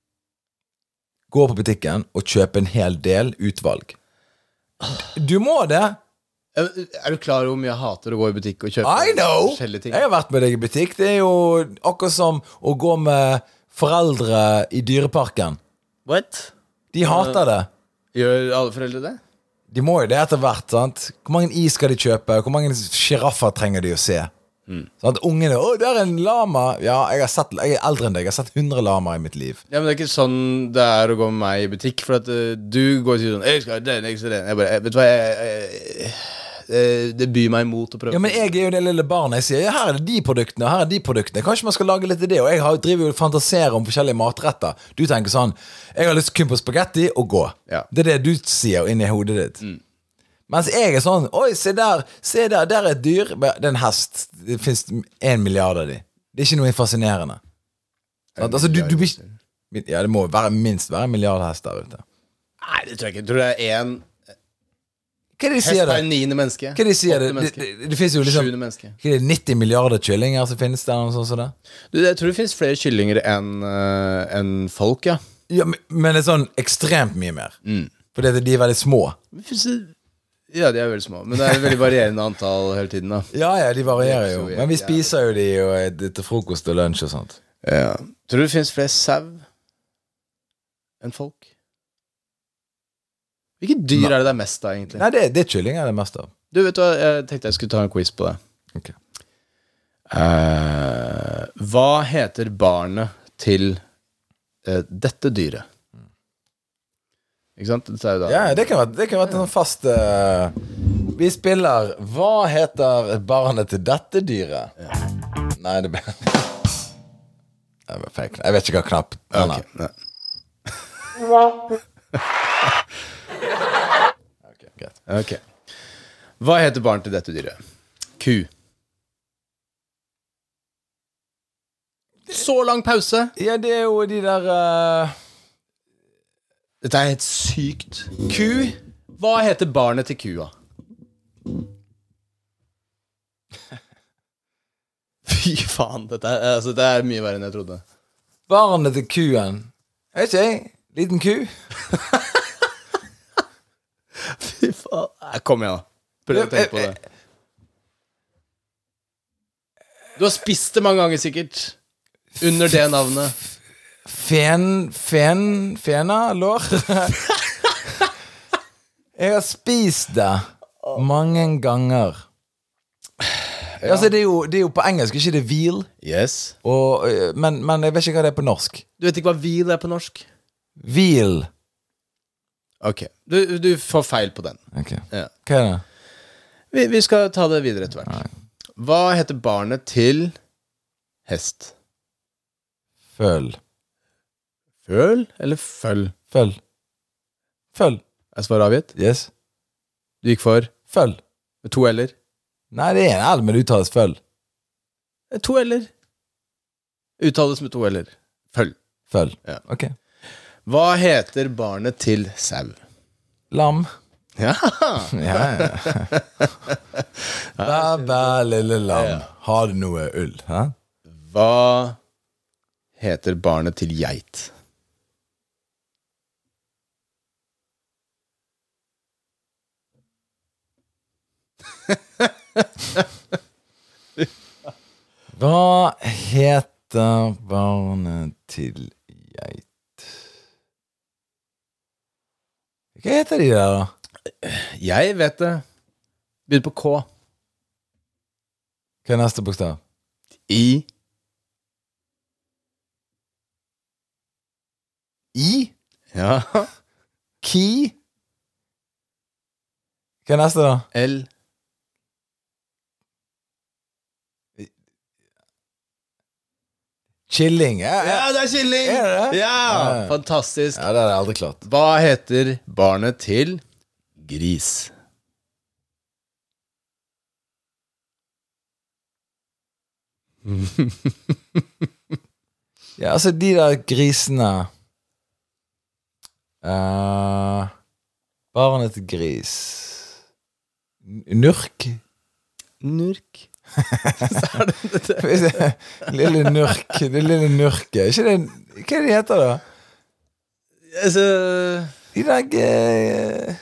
Speaker 1: gå på butikken og kjøpe en hel del utvalg. Du må det.
Speaker 2: Er du klar over hvor mye jeg hater å gå i butikk og kjøpe
Speaker 1: I know!
Speaker 2: forskjellige ting?
Speaker 1: Jeg har vært med deg i butikk. Det er jo akkurat som å gå med foreldre i dyreparken.
Speaker 2: What?
Speaker 1: De hater det.
Speaker 2: Gjør alle foreldre det?
Speaker 1: De må jo det etter hvert, sant? Hvor mange is skal de kjøpe? Hvor mange giraffer trenger de å se? Mm. Sånn at ungene, åh, det er en lama. Ja, jeg, har sett, jeg er eldre enn deg. Jeg har sett hundre lama i mitt liv.
Speaker 2: Ja, men det er ikke sånn det er å gå med meg i butikk. For at uh, du går og sier sånn, jeg skal ha den, jeg skal ha den. Jeg bare, vet du hva, jeg, jeg, jeg, det byr meg imot å prøve.
Speaker 1: Ja, men jeg er jo det lille barnet. Jeg sier, ja, her er det de produktene, her er de produktene. Kanskje man skal lage litt av det. Og jeg har, driver jo og fantaserer om forskjellige matretter. Du tenker sånn, jeg har lyst kun på spagetti og gå. Ja. Det er det du sier inni hodet ditt. Mm. Mens jeg er sånn, oi, se der, se der, der er et dyr. Det er en hest. Det finnes en milliard av de. Det er ikke noe fascinerende. Sånn, altså, du, du, ja, det må være, minst være en milliard hest der ute.
Speaker 2: Nei, det tror jeg ikke. Jeg tror det er en
Speaker 1: hva er det de sier
Speaker 2: hest
Speaker 1: det?
Speaker 2: er niende menneske.
Speaker 1: Hva er det de sier det? Det, det, det, det finnes jo liksom
Speaker 2: menneske.
Speaker 1: Hva er det, nitti milliarder kyllinger som finnes der? Sånn, sånn,
Speaker 2: du, jeg tror det finnes flere kyllinger enn uh, en folk, ja.
Speaker 1: Ja, men, men det er sånn ekstremt mye mer. Mm. Fordi de er veldig små.
Speaker 2: Ja, de er veldig små. Men det er veldig varierende antall hele tiden, da.
Speaker 1: Ja, ja, de varierer jo. Men vi spiser jo de jo til frokost og lunsj og sånt.
Speaker 2: Ja. Tror du det finnes flere sau enn folk? Hvilke dyr Nei. Er det der mest av, egentlig?
Speaker 1: Nei, det, det er kylling er det mest av.
Speaker 2: Du, vet du hva, jeg tenkte jeg skulle ta en quiz på det.
Speaker 1: Ok.
Speaker 2: Uh, hva heter barnet til uh, dette dyret? Ikke sant? Det, er jo da.
Speaker 1: Ja, det kan være, det kan være en fast uh, Vi spiller Hva heter barnet til dette dyret? Ja. Nei, det ble Det var feil. Jeg vet ikke hva knapp den er.
Speaker 2: Okay, greit. Ok. Hva heter barnet til dette dyret? Ku. Så lang pause.
Speaker 1: Ja, det er jo de der uh...
Speaker 2: Dette er helt sykt. Ku. Hva heter barnet til kua? Fy faen, dette er, altså, det er mye verre enn jeg trodde.
Speaker 1: Barnet til kuen. Jeg vet ikke, jeg. Liten ku.
Speaker 2: Fy faen. Nei, kom igjen da. Prøv å tenke på det. Du har spist det mange ganger sikkert. Under det navnet.
Speaker 1: Fen, fen, fena, lår. Jeg har spist det mange ganger. Ja. Altså, det er, jo, det er jo på engelsk, ikke det veal?
Speaker 2: Yes.
Speaker 1: Og, men, men jeg vet ikke hva det er på norsk.
Speaker 2: Du vet ikke hva veal er på norsk?
Speaker 1: Veal.
Speaker 2: Ok, du, du får feil på den.
Speaker 1: Ok,
Speaker 2: ja.
Speaker 1: Hva er det?
Speaker 2: Vi, vi skal ta det videre etter hvert. Nei. Hva heter barnet til hest?
Speaker 1: Føl.
Speaker 2: Føl eller føl?
Speaker 1: Føl. Føl.
Speaker 2: Er svaret avgitt?
Speaker 1: Yes.
Speaker 2: Du gikk for?
Speaker 1: Føl.
Speaker 2: Med to eller?
Speaker 1: Nei, det er en L, men det uttales føl.
Speaker 2: To eller? Uttales med to eller. Føl.
Speaker 1: Føl,
Speaker 2: ja.
Speaker 1: Ok.
Speaker 2: Hva heter barnet til sau?
Speaker 1: Lam.
Speaker 2: Ja.
Speaker 1: Ja, ja. Bæ, bæ, lille lam. Ja. Har du noe ull? Hæ?
Speaker 2: Hva heter barnet til geit?
Speaker 1: Hva heter barnet til geit? Hva heter de der da?
Speaker 2: Jeg vet det. Begynner på K.
Speaker 1: Hva er neste bokstav?
Speaker 2: I.
Speaker 1: I?
Speaker 2: Ja.
Speaker 1: Ki? Hva er neste da?
Speaker 2: L.
Speaker 1: Chilling. Ja,
Speaker 2: ja. ja, det er chilling.
Speaker 1: Er det?
Speaker 2: Ja, ja, fantastisk.
Speaker 1: Ja, det er aldri klart.
Speaker 2: Hva heter barnet til gris?
Speaker 1: Ja, altså de der grisene uh, barnet til gris. Nurk?
Speaker 2: Nurk?
Speaker 1: Lille nurk. Det lille nurket. Ikke det, hva er det heter da?
Speaker 2: Altså
Speaker 1: de der uh,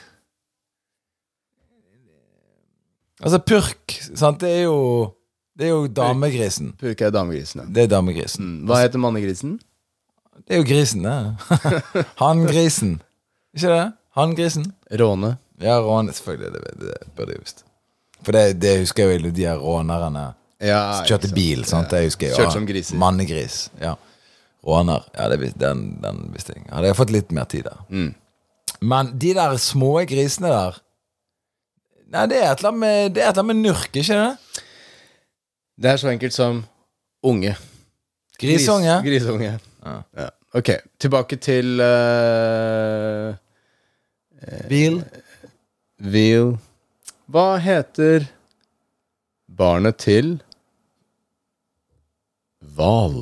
Speaker 1: altså purk, sant? Det er jo Det er jo damegrisen.
Speaker 2: Purk er damegrisen, ja.
Speaker 1: Det er damegrisen.
Speaker 2: Mm. Hva heter mannegrisen?
Speaker 1: Det er jo grisen, det. Hangrisen. Ikke det? Hangrisen.
Speaker 2: Råne.
Speaker 1: Ja, råne, selvfølgelig. Det, det, det burde jeg visst. For det, det husker jeg jo de her rånerne.
Speaker 2: Ja,
Speaker 1: kjørte bil, sant? Det husker jeg.
Speaker 2: Kjørt som griser.
Speaker 1: Mannegris, ja. Råner. Ja, det, den, den visste jeg. Hadde jeg fått litt mer tid der.
Speaker 2: Mm.
Speaker 1: Men de der små grisene der, nei, det er et eller annet med, det er et eller annet med nurk, ikke det?
Speaker 2: Det er så enkelt som unge.
Speaker 1: Grisunge?
Speaker 2: Gris, grisunge.
Speaker 1: Ja.
Speaker 2: Ja. Ok, tilbake til uh,
Speaker 1: Bil.
Speaker 2: Bil. Hva heter barnet til hval?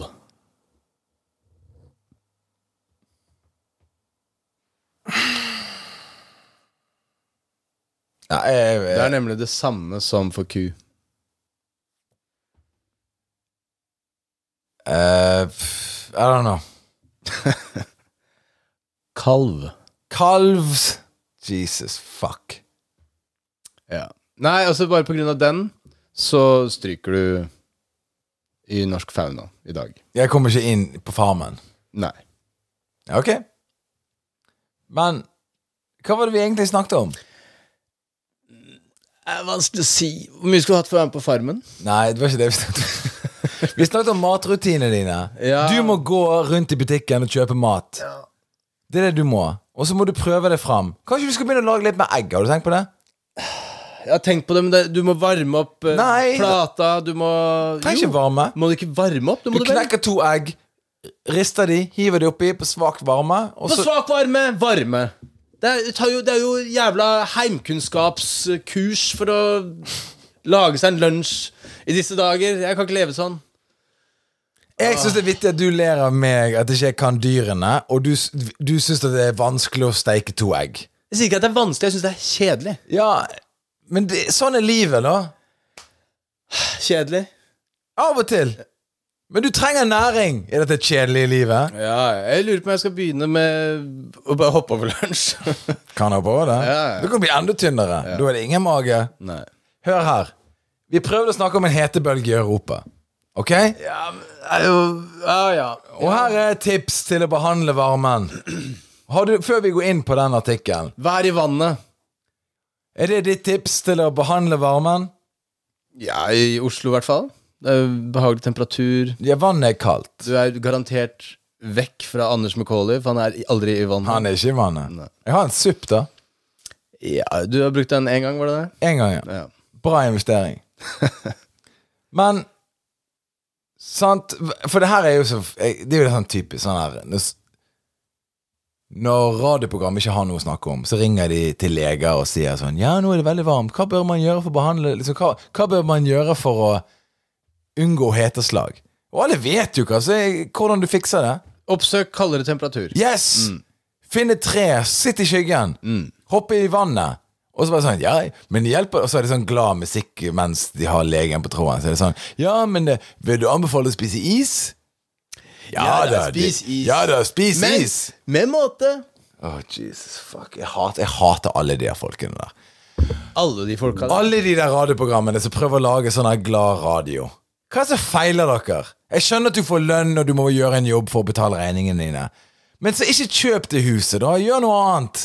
Speaker 1: Ja, jeg, jeg,
Speaker 2: det er nemlig det samme som for ku.
Speaker 1: Uh, I don't know.
Speaker 2: Kalv.
Speaker 1: Kalvs. Jesus, fuck.
Speaker 2: Ja. Nei, altså bare på grunn av den så stryker du i norsk fauna i dag.
Speaker 1: Jeg kommer ikke inn på farmen.
Speaker 2: Nei.
Speaker 1: Ok. Men hva var det vi egentlig snakket om?
Speaker 2: Det er vanskelig å si. Hvor mye skulle du hatt for å være med på farmen?
Speaker 1: Nei, det var ikke det vi snakket om. Vi snakket om matrutinene dine.
Speaker 2: Ja.
Speaker 1: Du må gå rundt i butikken og kjøpe mat.
Speaker 2: Ja. Det
Speaker 1: er det du må. Og så må du prøve det fram. Kanskje du skal begynne å lage litt mer egg, har du tenkt på det?
Speaker 2: Jeg har tenkt på det, men det, du må varme opp uh, plata. Du må
Speaker 1: Trenger ikke varme.
Speaker 2: Må du ikke varme opp?
Speaker 1: Du, du knekker to egg, rister de, hiver de oppi på svak varme.
Speaker 2: På så... svak varme, varme. Det er, det, jo, det er jo jævla heimkunnskapskurs for å lage seg en lunsj i disse dager. Jeg kan ikke leve sånn.
Speaker 1: Jeg synes det er vittig at du ler av meg at jeg ikke kan dyrene, og du, du synes at det er vanskelig å steike to egg.
Speaker 2: Jeg sier ikke at det er vanskelig, jeg synes det er kjedelig.
Speaker 1: Ja, men det, sånn er livet da.
Speaker 2: Kjedelig.
Speaker 1: Av og til. Men du trenger næring i dette kjedelige livet.
Speaker 2: Ja, jeg lurer på om jeg skal begynne med å bare hoppe over lunsj.
Speaker 1: Kan hoppe over det?
Speaker 2: Ja, ja.
Speaker 1: Du kan bli enda tynnere. Ja. Da er det ingen mage.
Speaker 2: Nei.
Speaker 1: Hør her. Vi prøvde å snakke om en hetebølge i Europa. Ok?
Speaker 2: Ja, jo, ja, ja.
Speaker 1: Og her er et tips til å behandle varmen. Har du, før vi går inn på den artikkelen,
Speaker 2: vær i vannet.
Speaker 1: Er det ditt tips til å behandle varmen?
Speaker 2: Ja, i Oslo i hvert fall. Det er behagelig temperatur.
Speaker 1: Ja, vannet er kaldt.
Speaker 2: Du er garantert vekk fra Anders McCauley, for han er aldri i vannet.
Speaker 1: Han er ikke i vannet.
Speaker 2: Nei.
Speaker 1: Jeg har en supp da.
Speaker 2: Ja, du har brukt den en gang, var det det?
Speaker 1: En gang, ja,
Speaker 2: ja.
Speaker 1: Bra investering. Men sant, for det her er jo så det er jo sånn typisk sånn her når, når radioprogram ikke har noe å snakke om, så ringer de til leger og sier sånn, ja, nå er det veldig varmt, hva bør man gjøre for å behandle liksom, hva, hva bør man gjøre for å unngå heteslag? Og alle vet jo hva, så hvordan du fikser det.
Speaker 2: Oppsøk kaldere temperatur.
Speaker 1: Yes, mm. Finn et tre, sitt i skyggen, mm. Hoppe i vannet. Og så bare sånn, ja, men det hjelper. Og så er det sånn glad musikk mens de har legen på tråden. Så er det sånn, ja, men det, vil du anbefale å spise is? Ja, ja da, spis is. Ja da, spis men, is.
Speaker 2: Med måte.
Speaker 1: Åh, oh, Jesus, fuck. Jeg hater, jeg hater alle de der folkene der.
Speaker 2: Alle de folkene?
Speaker 1: Alle de der radioprogrammene som prøver å lage sånn her glad radio. Hva er det som feiler dere? Jeg skjønner at du får lønn og du må gjøre en jobb for å betale regningene dine. Men så ikke kjøp det huset da, gjør noe annet.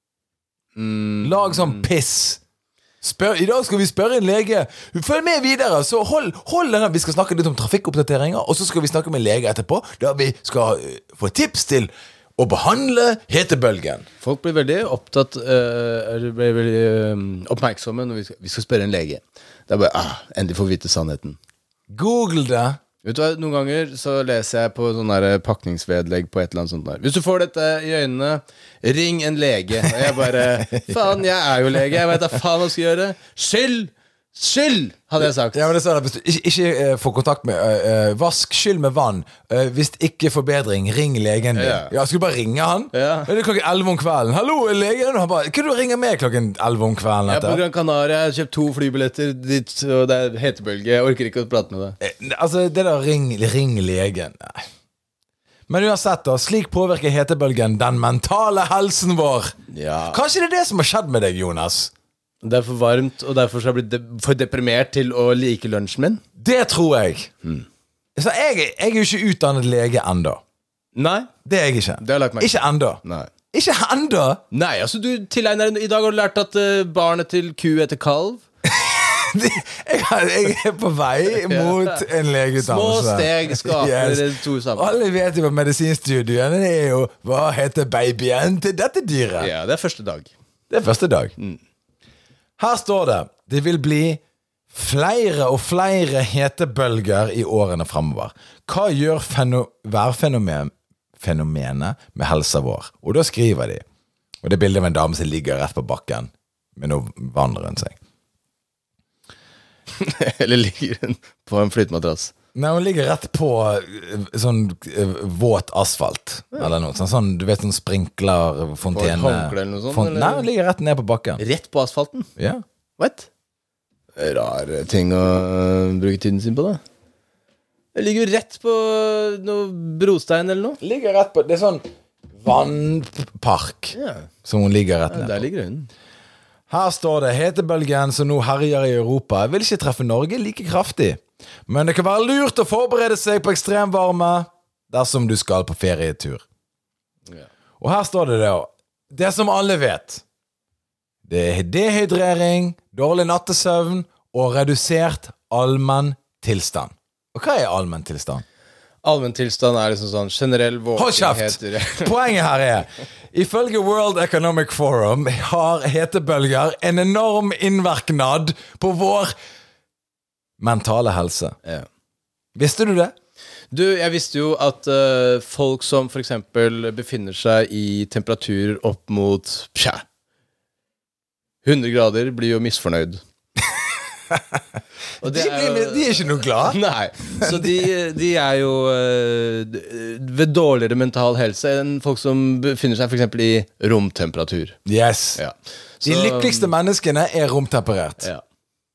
Speaker 1: Mm. Lag sånn piss. Spør, I dag skal vi spørre en lege. Følg med videre. Så hold, hold denne. Vi skal snakke litt om trafikkoppdateringer, og så skal vi snakke med en lege etterpå, der vi skal uh, få tips til å behandle hetebølgen.
Speaker 2: Folk blir veldig opptatt uh, blir veldig uh, oppmerksomme når vi skal, vi skal spørre en lege. Det er bare, ah, endelig får vi vite sannheten.
Speaker 1: Google det.
Speaker 2: Vet du hva, noen ganger så leser jeg på sånn der pakningsvedlegg på et eller annet sånt der. Hvis du får dette i øynene, ring en lege. Og jeg bare, faen, jeg er jo lege. Jeg vet da faen hva jeg skal gjøre. Skyld! Skyld, hadde jeg sagt.
Speaker 1: Ja, men det sa hvis du ikke, ikke uh, får kontakt med uh, uh, vask, skyld med vann. uh, Hvis ikke forbedring, ring legen din. Ja, ja, skal du bare ringe han? Ja. Det er klokken elleve om kvelden. Hallo, legen. Han bare, kan du ringe meg klokken elleve om kvelden?
Speaker 2: Jeg er på Gran Canaria, jeg har kjøpt to flybilletter dit, og det er hetebølge. Jeg orker ikke å prate med deg.
Speaker 1: eh, Altså, det der ring, ring legen. Nei. Men uansett da, slik påvirker hetebølgen den mentale helsen vår. Ja. Kanskje det er det som har skjedd med deg, Jonas?
Speaker 2: Det er for varmt, og derfor har jeg blitt de- for deprimert til å like lunsjen min.
Speaker 1: Det tror jeg. hmm. Så jeg, jeg er jo ikke utdannet lege enda.
Speaker 2: Nei.
Speaker 1: Det er jeg ikke.
Speaker 2: Det har jeg lagt meg.
Speaker 1: Ikke enda.
Speaker 2: Nei.
Speaker 1: Ikke enda.
Speaker 2: Nei, altså du tilegner. I dag har du lært at uh, barnet til ku heter kalv.
Speaker 1: jeg, jeg er på vei mot en legeutdannelse.
Speaker 2: Små steg skaper yes. to sammen.
Speaker 1: Alle vet jo på medisinstudiene er jo, hva heter babyen til dette dyret?
Speaker 2: Ja, det er første dag.
Speaker 1: Det er første dag. Mm. Her står det, det vil bli flere og flere hetebølger i årene fremover. Hva gjør feno- værfenomenet med helsa vår? Og da skriver de, og det er bildet av en dame som ligger rett på bakken med noe vann rundt seg.
Speaker 2: Eller ligger hun på en flytmadrass?
Speaker 1: Nei, hun ligger rett på sånn uh, våt asfalt. Ja. Eller noe sånn, sånn, du vet, sånn sprinkler, fontene.
Speaker 2: På et håndkle eller noe sånt?
Speaker 1: Font- eller? Nei, hun ligger rett ned på bakken.
Speaker 2: Rett på asfalten?
Speaker 1: Ja.
Speaker 2: What? Rar ting å uh, bruke tiden sin på, da. Det ligger jo rett på noe brostein eller noe.
Speaker 1: Ligger rett på, det er sånn vannpark, ja. Som hun ligger rett ned på.
Speaker 2: Ja, der ligger hun.
Speaker 1: Her står det, hetebølgen som nå herjer i Europa vil ikke treffe Norge like kraftig. Men det kan være lurt å forberede seg på ekstremvarme dersom du skal på ferietur. Ja. Og her står det da, det som alle vet. Det er dehydrering, dårlig nattesøvn og redusert allmenn tilstand. Og hva er allmenn tilstand?
Speaker 2: Allmenntilstand er liksom sånn generell
Speaker 1: Hold kjeft!
Speaker 2: våkenhet.
Speaker 1: Poenget her er, ifølge World Economic Forum har hetebølger en enorm innvirknad på vår mentale helse.
Speaker 2: Ja.
Speaker 1: Visste du det?
Speaker 2: Du, jeg visste jo at uh, folk som for eksempel befinner seg i temperaturer opp mot pja, hundre grader blir jo misfornøyd.
Speaker 1: Og de, er jo, de er ikke noe glad.
Speaker 2: Nei, så de, de er jo uh, ved dårligere mental helse enn folk som befinner seg for eksempel i romtemperatur.
Speaker 1: Yes.
Speaker 2: Ja.
Speaker 1: De
Speaker 2: Så,
Speaker 1: lykkeligste menneskene er romtemperert.
Speaker 2: ja.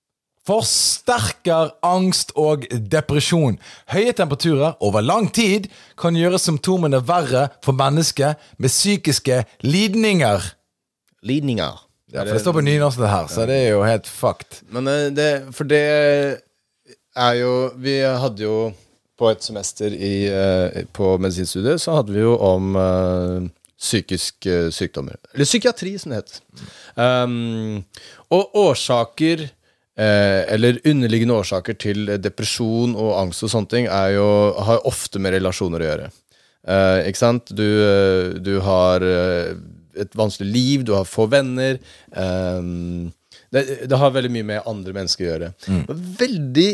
Speaker 1: Forsterker angst og depresjon. Høye temperaturer over lang tid kan gjøre symptomene verre for mennesker med psykiske lidninger.
Speaker 2: Lidninger.
Speaker 1: Ja, for det står på nynorsk det her, så det er jo helt fucked.
Speaker 2: Men uh, det, for det er jo, vi hadde jo på et semester i, uh, på medisinstudiet, så hadde vi jo om uh, psykiske sykdommer. Eller psykiatri, som det heter. Um, og årsaker Eh, eller underliggende årsaker til depresjon og angst og sånne ting er jo, har ofte med relasjoner å gjøre. Eh, ikke sant? Du, du har et vanskelig liv, du har få venner. Eh, det, det har veldig mye med andre mennesker å gjøre. Mm. Veldig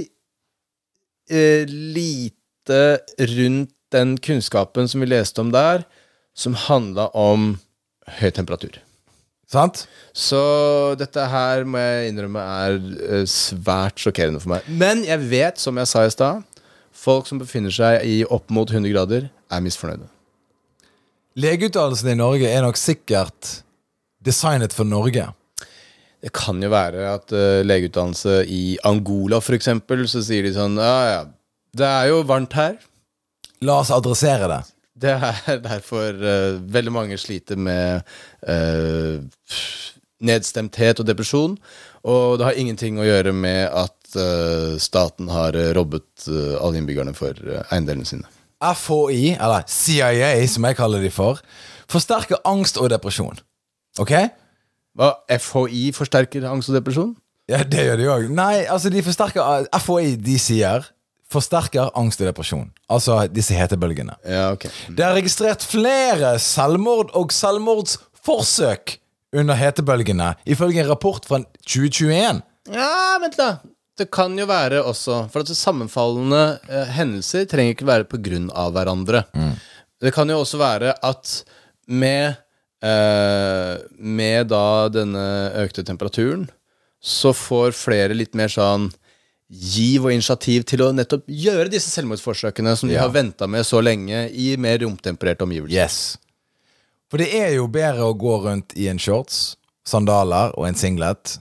Speaker 2: eh, lite rundt den kunnskapen som vi leste om der, som handlet om høy temperatur.
Speaker 1: Sant?
Speaker 2: Så dette her må jeg innrømme er uh, svært sjokkerende for meg. Men jeg vet, som jeg sa i sted, folk som befinner seg i opp mot hundre grader er misfornøyde.
Speaker 1: Legeutdannelsen i Norge er nok sikkert designet for Norge.
Speaker 2: Det kan jo være at uh, legeutdannelse i Angola for eksempel, så sier de sånn, ja ja, det er jo varmt her.
Speaker 1: La oss adressere det.
Speaker 2: Det er derfor uh, veldig mange sliter med uh, nedstemthet og depresjon, og det har ingenting å gjøre med at uh, staten har robbet uh, alle innbyggerne for uh, eiendelene sine.
Speaker 1: F H I, eller C I A som jeg kaller de for, forsterker angst og depresjon. Ok?
Speaker 2: Hva? F H I forsterker angst og depresjon?
Speaker 1: Ja, det gjør de også. Nei, altså de forsterker, F H I de sier forsterker angst og depresjon. Altså disse hetebølgene.
Speaker 2: Ja, ok.
Speaker 1: Det er registrert flere selvmord og selvmordsforsøk under hetebølgene, ifølge en rapport fra tjue tjueen.
Speaker 2: Ja, vent da. Det kan jo være også, for at sammenfallende eh, hendelser trenger ikke være på grunn av hverandre. Mm. Det kan jo også være at med, eh, med da denne økte temperaturen, så får flere litt mer sånn giv og initiativ til å nettopp gjøre disse selvmordsforsøkene som de
Speaker 1: ja.
Speaker 2: har ventet med så lenge i mer romtempererte omgivelser.
Speaker 1: Yes. For det er jo bedre å gå rundt i en shorts, sandaler og en singlet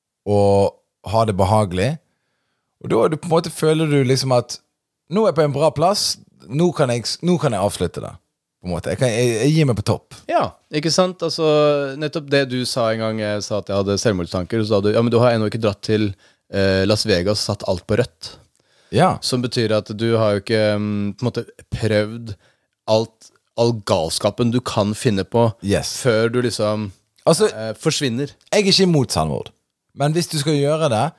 Speaker 1: og ha det behagelig. Og da du på en måte føler du liksom at nå er jeg på en bra plass, nå kan jeg, nå kan jeg avslutte det. På en måte. Jeg, kan, jeg, jeg gir meg på topp.
Speaker 2: Ja, ikke sant? Altså, nettopp det du sa en gang jeg sa at jeg hadde selvmordstanker, så sa du, ja, men du har ennå ikke dratt til Las Vegas, satt alt på rødt.
Speaker 1: Ja.
Speaker 2: Som betyr at du har jo ikke um, på en måte prøvd alt, all galskapen du kan finne på
Speaker 1: yes.
Speaker 2: før du liksom
Speaker 1: altså,
Speaker 2: eh, forsvinner.
Speaker 1: Jeg er ikke imot selvmord, men hvis du skal gjøre det,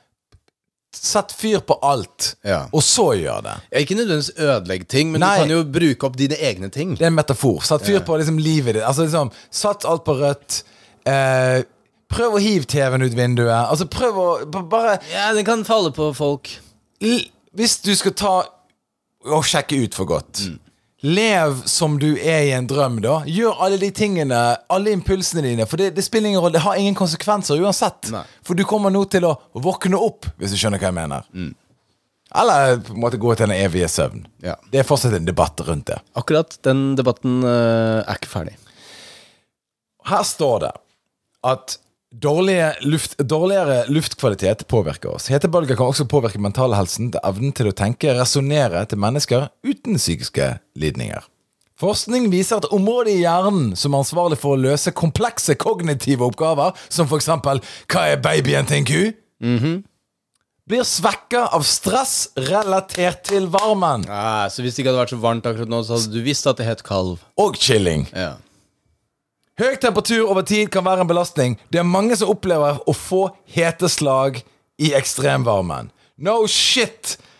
Speaker 1: sett fyr på alt,
Speaker 2: ja.
Speaker 1: og så gjør det.
Speaker 2: Jeg er ikke nødvendigvis ødelegg ting, men Nei. Du kan jo bruke opp dine egne ting.
Speaker 1: Det er en metafor. Sett fyr
Speaker 2: ja.
Speaker 1: på liksom, livet ditt. Altså liksom, satt alt på rødt. Eh, prøv å hive T V-en ut vinduet. Altså prøv å bare
Speaker 2: Ja, den kan falle på folk.
Speaker 1: L- Hvis du skal ta og sjekke ut for godt mm. lev som du er i en drøm da. Gjør alle de tingene, alle impulsene dine, for det, det spiller ingen rolle, det har ingen konsekvenser uansett. Nei. For du kommer nå til å våkne opp, hvis du skjønner hva jeg mener. Mm. Eller på en måte gå til en evige søvn. Ja. Det er fortsatt en debatt rundt det.
Speaker 2: Akkurat den debatten uh, er ikke ferdig.
Speaker 1: Her står det at Dårlige luft, dårligere luftkvalitet påvirker oss. Hetebølger kan også påvirke mentalhelsen til evnen til å tenke, resonere til mennesker uten psykiske lidninger. Forskning viser at området i hjernen som er ansvarlig for å løse komplekse kognitive oppgaver, som for eksempel hva er babyen til en ku? Mm-hmm. Blir svekket av stress relatert til varmen.
Speaker 2: Ah, så hvis det ikke hadde vært så varmt akkurat nå, så hadde du visst at det het kalv.
Speaker 1: Og chilling.
Speaker 2: Ja.
Speaker 1: Høy temperatur over tid kan være en belastning. Det er mange som opplever å få heteslag i ekstremvarmen. No shit!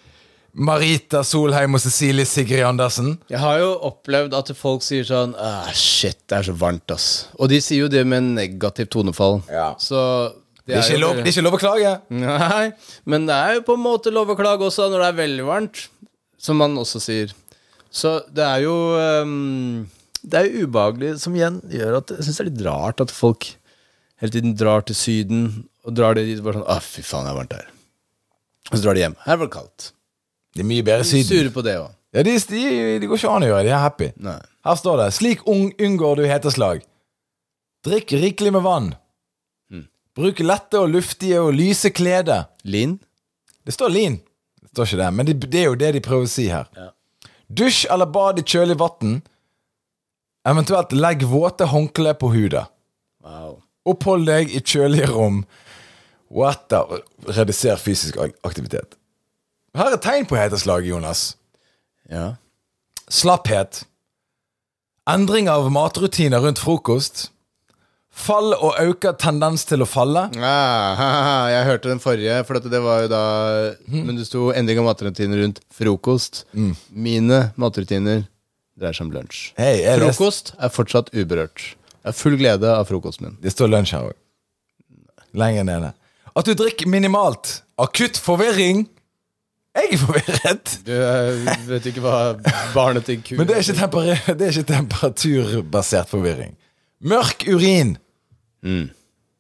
Speaker 1: Marita Solheim og Cecilie Sigrid Andersen.
Speaker 2: Jeg har jo opplevd at folk sier sånn ah, shit, det er så varmt ass. Og de sier jo det med negativt tonefall.
Speaker 1: Ja.
Speaker 2: Så
Speaker 1: det er, det, er ikke lov, det er ikke lov å klage.
Speaker 2: Nei, men det er jo på en måte lov å klage også når det er veldig varmt, som man også sier. Så det er jo um, det er jo ubehagelig, som igjen gjør at jeg synes det er litt rart at folk hele tiden drar til syden og drar det dit bare sånn, ah fy faen, det er varmt her. Og så drar de hjem, her var det kaldt.
Speaker 1: Det er mye bedre
Speaker 2: De
Speaker 1: syden.
Speaker 2: surer på det også.
Speaker 1: Ja, de, de, de går ikke an å gjøre, de er happy.
Speaker 2: Nei.
Speaker 1: Her står det, slik ung, unngår du heteslag. Drikk rikelig med vann. Bruk lette og luftige og lyse klede.
Speaker 2: Lin?
Speaker 1: Det står lin. Det står ikke det, men det, det er jo det de prøver å si her.
Speaker 2: Ja.
Speaker 1: Dusj eller bad i kjølig vatten. Eventuelt legg våte håndkle på hudet.
Speaker 2: Wow.
Speaker 1: Opphold deg i kjølige rom. Og etter reduser fysisk aktivitet. Her er tegn på heteslag, Jonas.
Speaker 2: Ja.
Speaker 1: Slapphet. Endring av matrutiner rundt frokost. Fall og øker tendens til å falle.
Speaker 2: Ah, haha, jeg hørte den forrige, for det var jo da mm. Men det sto endring av matrutiner rundt frokost. mm. Mine matrutiner dreier seg om lunsj.
Speaker 1: Hey,
Speaker 2: Frokost er fortsatt uberørt. Jeg har full glede av frokosten min.
Speaker 1: Det står lunsj her også. Lenger nede. At du drikker minimalt. Akutt forvirring. Jeg er forvirret.
Speaker 2: Du vet ikke hva barnet til ku.
Speaker 1: Men det er ikke, temper- det er ikke temperaturbasert forvirring. Mørk urin.
Speaker 2: Mm.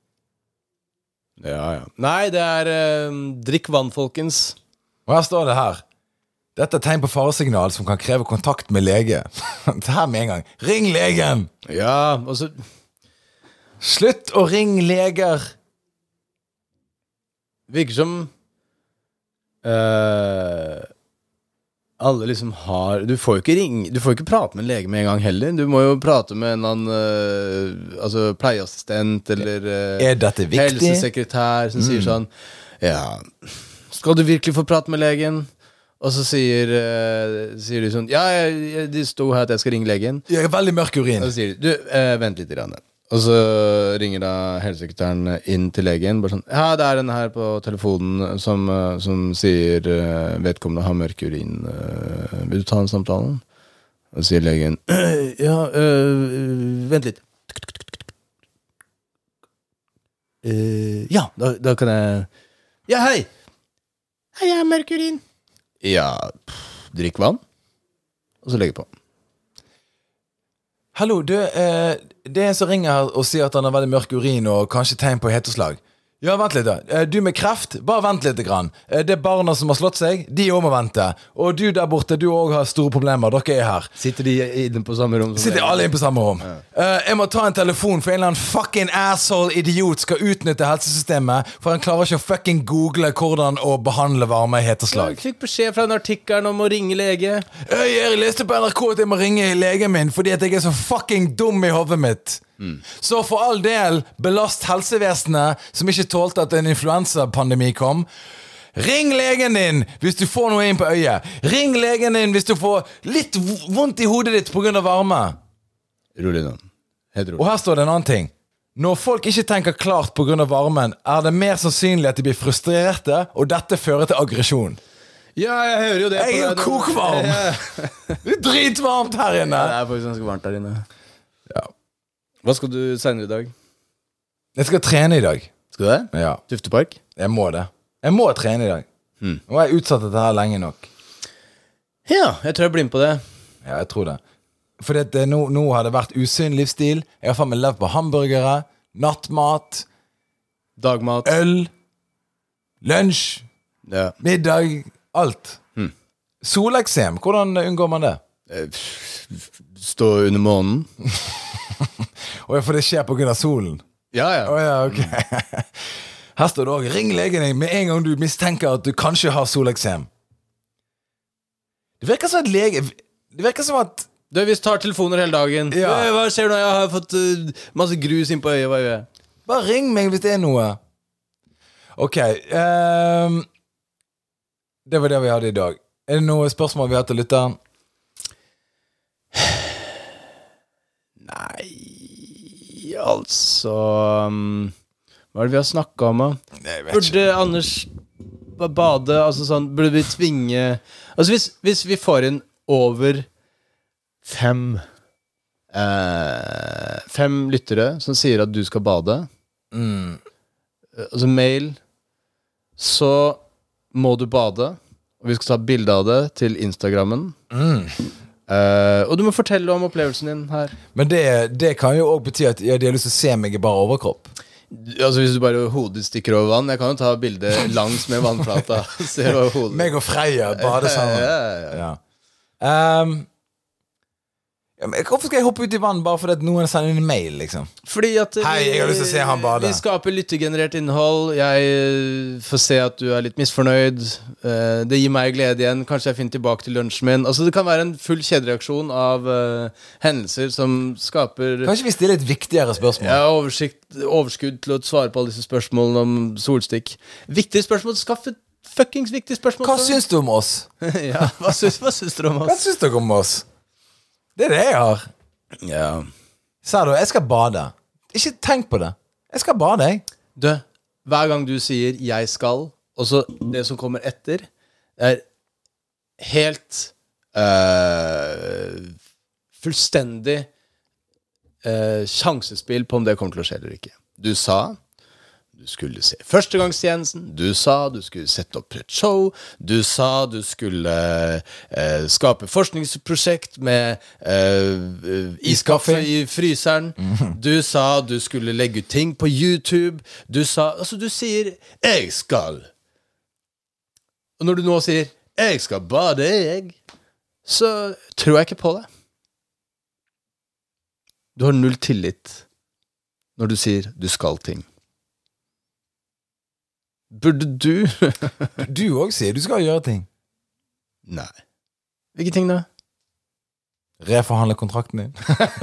Speaker 2: Ja, ja. Nei, det er eh, drikk vann, folkens.
Speaker 1: Og her står det her. Dette er tegn på faresignal som kan kreve kontakt med lege. Det her med en gang. Ring legen!
Speaker 2: Ja, og så
Speaker 1: Slutt å ringe leger.
Speaker 2: virker som eh, alle liksom har Du får jo ikke ringe Du får jo ikke prate med en lege med en gang heller. Du må jo prate med en annen uh, altså pleieassistent eller uh,
Speaker 1: Er dette viktig?
Speaker 2: helsesekretær som mm. sier sånn ja, skal du virkelig få prate med legen? Og så sier, uh, sier de sånn ja, jeg, jeg, de sto her at jeg skal ringe legen.
Speaker 1: Jeg er veldig mørk urin.
Speaker 2: Og så sier de du, uh, vent litt grann. Og så ringer da helsesekretæren inn til legen. Bare sånn, ja, det er den her på telefonen som, uh, som sier uh, vedkommende har mørk urin. Uh, vil du ta en samtale? Og så sier legen, ja, uh, vent litt. Uh, ja, da, da kan jeg... Ja, hei! Hei, jeg har mørk urin. Ja, pff, drikk vann. Og så legger på.
Speaker 1: Hallo, du, eh, det er en som ringer her og sier at han har veldig mørk urin og kanskje tegn på heteslag. Ja, vent litt da. Eh, du med kreft, bare vent litt grann. Eh, det er barna som har slått seg, de også må vente. Og du der borte, du også har store problemer, dere er her.
Speaker 2: Sitter de inne på samme rom?
Speaker 1: Sitter alle inne på samme rom. Ja. Eh, jeg må ta en telefon for en eller annen fucking asshole idiot skal utnytte helsesystemet, for han klarer ikke å fucking google hvordan å behandle varme heteslag.
Speaker 2: Jeg fikk beskjed fra en artikkel om å ringe lege.
Speaker 1: Jeg, jeg leste på N R K at jeg må ringe legen min fordi at jeg er så fucking dum i hodet mitt. Mm. Så for all del belast helsevesenet som ikke tålte at en influensapandemi kom. Ring legen din hvis du får noe inn på øyet. Ring legen din hvis du får litt vondt i hodet ditt på grunn av varme.
Speaker 2: Rolig nå. Helt rolig.
Speaker 1: Og her står det en annen ting. Når folk ikke tenker klart på grunn av varmen, er det mer sannsynlig at de blir frustrerte, og dette fører til aggresjon.
Speaker 2: Ja, jeg hører jo det.
Speaker 1: Jeg er jo kokvarm. Det er dritvarmt her inne.
Speaker 2: Ja, det er faktisk ganske varmt her inne.
Speaker 1: Ja.
Speaker 2: Hva skal du senere i dag?
Speaker 1: Jeg skal trene i dag.
Speaker 2: Skal du det?
Speaker 1: Ja.
Speaker 2: Tuftepark?
Speaker 1: Jeg må det. Jeg må trene i dag.
Speaker 2: hmm.
Speaker 1: Nå har jeg utsatt dette her lenge nok.
Speaker 2: Ja, jeg tror jeg blir med på det.
Speaker 1: Ja, jeg tror det. For det, nå, nå har det vært usunn livsstil. Jeg har faen meg levd på hamburgere, nattmat,
Speaker 2: dagmat,
Speaker 1: øl, lunsj,
Speaker 2: ja.
Speaker 1: middag, alt.
Speaker 2: hmm.
Speaker 1: Soleksem, hvordan unngår man det?
Speaker 2: Stå under månen.
Speaker 1: Og for det skjer på grunn av solen.
Speaker 2: Ja, ja.
Speaker 1: Oh, ja okay. Her står det også, ring legen din med en gang du mistenker at du kanskje har soleksem. Det virker som at lege Det virker som at
Speaker 2: Du, vi tar telefoner hele dagen.
Speaker 1: Ja.
Speaker 2: Hva skjer nå? Jeg har fått uh, masse grus inn på øyet. Hva gjør jeg?
Speaker 1: Bare ring meg hvis det er noe. Ok um, Det var det vi hadde i dag. Er det noe spørsmål vi har til lytteren?
Speaker 2: Nei Altså um, hva er det vi har snakket om da? Burde Anders bade, altså sånn, burde vi tvinge Altså hvis, hvis vi får inn over fem eh, Fem lyttere som sier at du skal bade
Speaker 1: mm.
Speaker 2: Altså mail Så må du bade Og vi skal ta bilde av det til Instagrammen
Speaker 1: Mm.
Speaker 2: Uh, og du må fortelle om opplevelsen din her.
Speaker 1: Men det, det kan jo også bety at ja, de har lyst til å se meg i bare overkropp.
Speaker 2: Altså hvis du bare hodet stikker over vann. Jeg kan jo ta bilde langs med vannflata. Se over hodet.
Speaker 1: Meg og Freya bade sammen.
Speaker 2: ja, ja, ja.
Speaker 1: Ja. Um, ja, men hvorfor skal jeg hoppe ut i vann bare fordi at noen sender inn en mail, liksom?
Speaker 2: Fordi at vi,
Speaker 1: Hei, jeg har lyst til å se han bade.
Speaker 2: Vi skaper lyttegenerert innhold. Jeg får se at du er litt misfornøyd. uh, Det gir meg glede igjen. Kanskje jeg finner tilbake til lunsjen min. Altså det kan være en full kjedereaksjon av uh, hendelser som skaper
Speaker 1: Kanskje vi stiller et viktigere spørsmål?
Speaker 2: Ja, oversikt, overskudd til å svare på alle disse spørsmålene om solstikk. Viktige spørsmål. Skaff et fuckings viktige spørsmål.
Speaker 1: Hva syns du om oss?
Speaker 2: ja, hva syns, hva syns du om
Speaker 1: Hva
Speaker 2: oss?
Speaker 1: syns dere om oss? Det er det jeg har.
Speaker 2: Ja.
Speaker 1: Sa du, jeg skal bade. Ikke tenk på det. Jeg skal bade, jeg.
Speaker 2: Du, hver gang du sier 'jeg skal', og så det som kommer etter, er helt uh, fullstendig uh, sjansespill på om det kommer til å skje eller ikke. Du sa du skulle se førstegangstjenesten. Du sa du skulle sette opp et show. Du sa du skulle eh, skape forskningsprosjekt med eh, iskaffe i fryseren. Mm-hmm. Du sa du skulle legge ut ting på YouTube. Du sa Altså, du sier 'jeg skal'. Og når du nå sier 'jeg skal bade, jeg', så tror jeg ikke på det. Du har null tillit når du sier du skal ting. Burde du
Speaker 1: Du også sier du skal gjøre ting.
Speaker 2: Nei. Hvilke ting da?
Speaker 1: Reforhandle kontrakten din.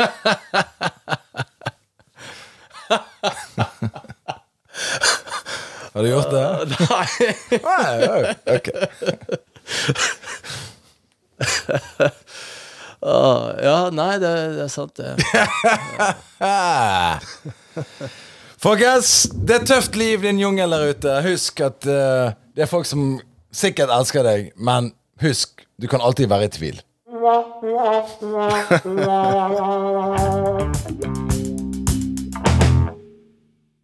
Speaker 1: Har du gjort det?
Speaker 2: Nei.
Speaker 1: Nei, ok.
Speaker 2: uh, Ja, nei, det, det er sant det.
Speaker 1: Folkens, det er tøft liv i en jungel der ute. Husk at uh, det er folk som sikkert elsker deg, men husk, du kan alltid være i tvil.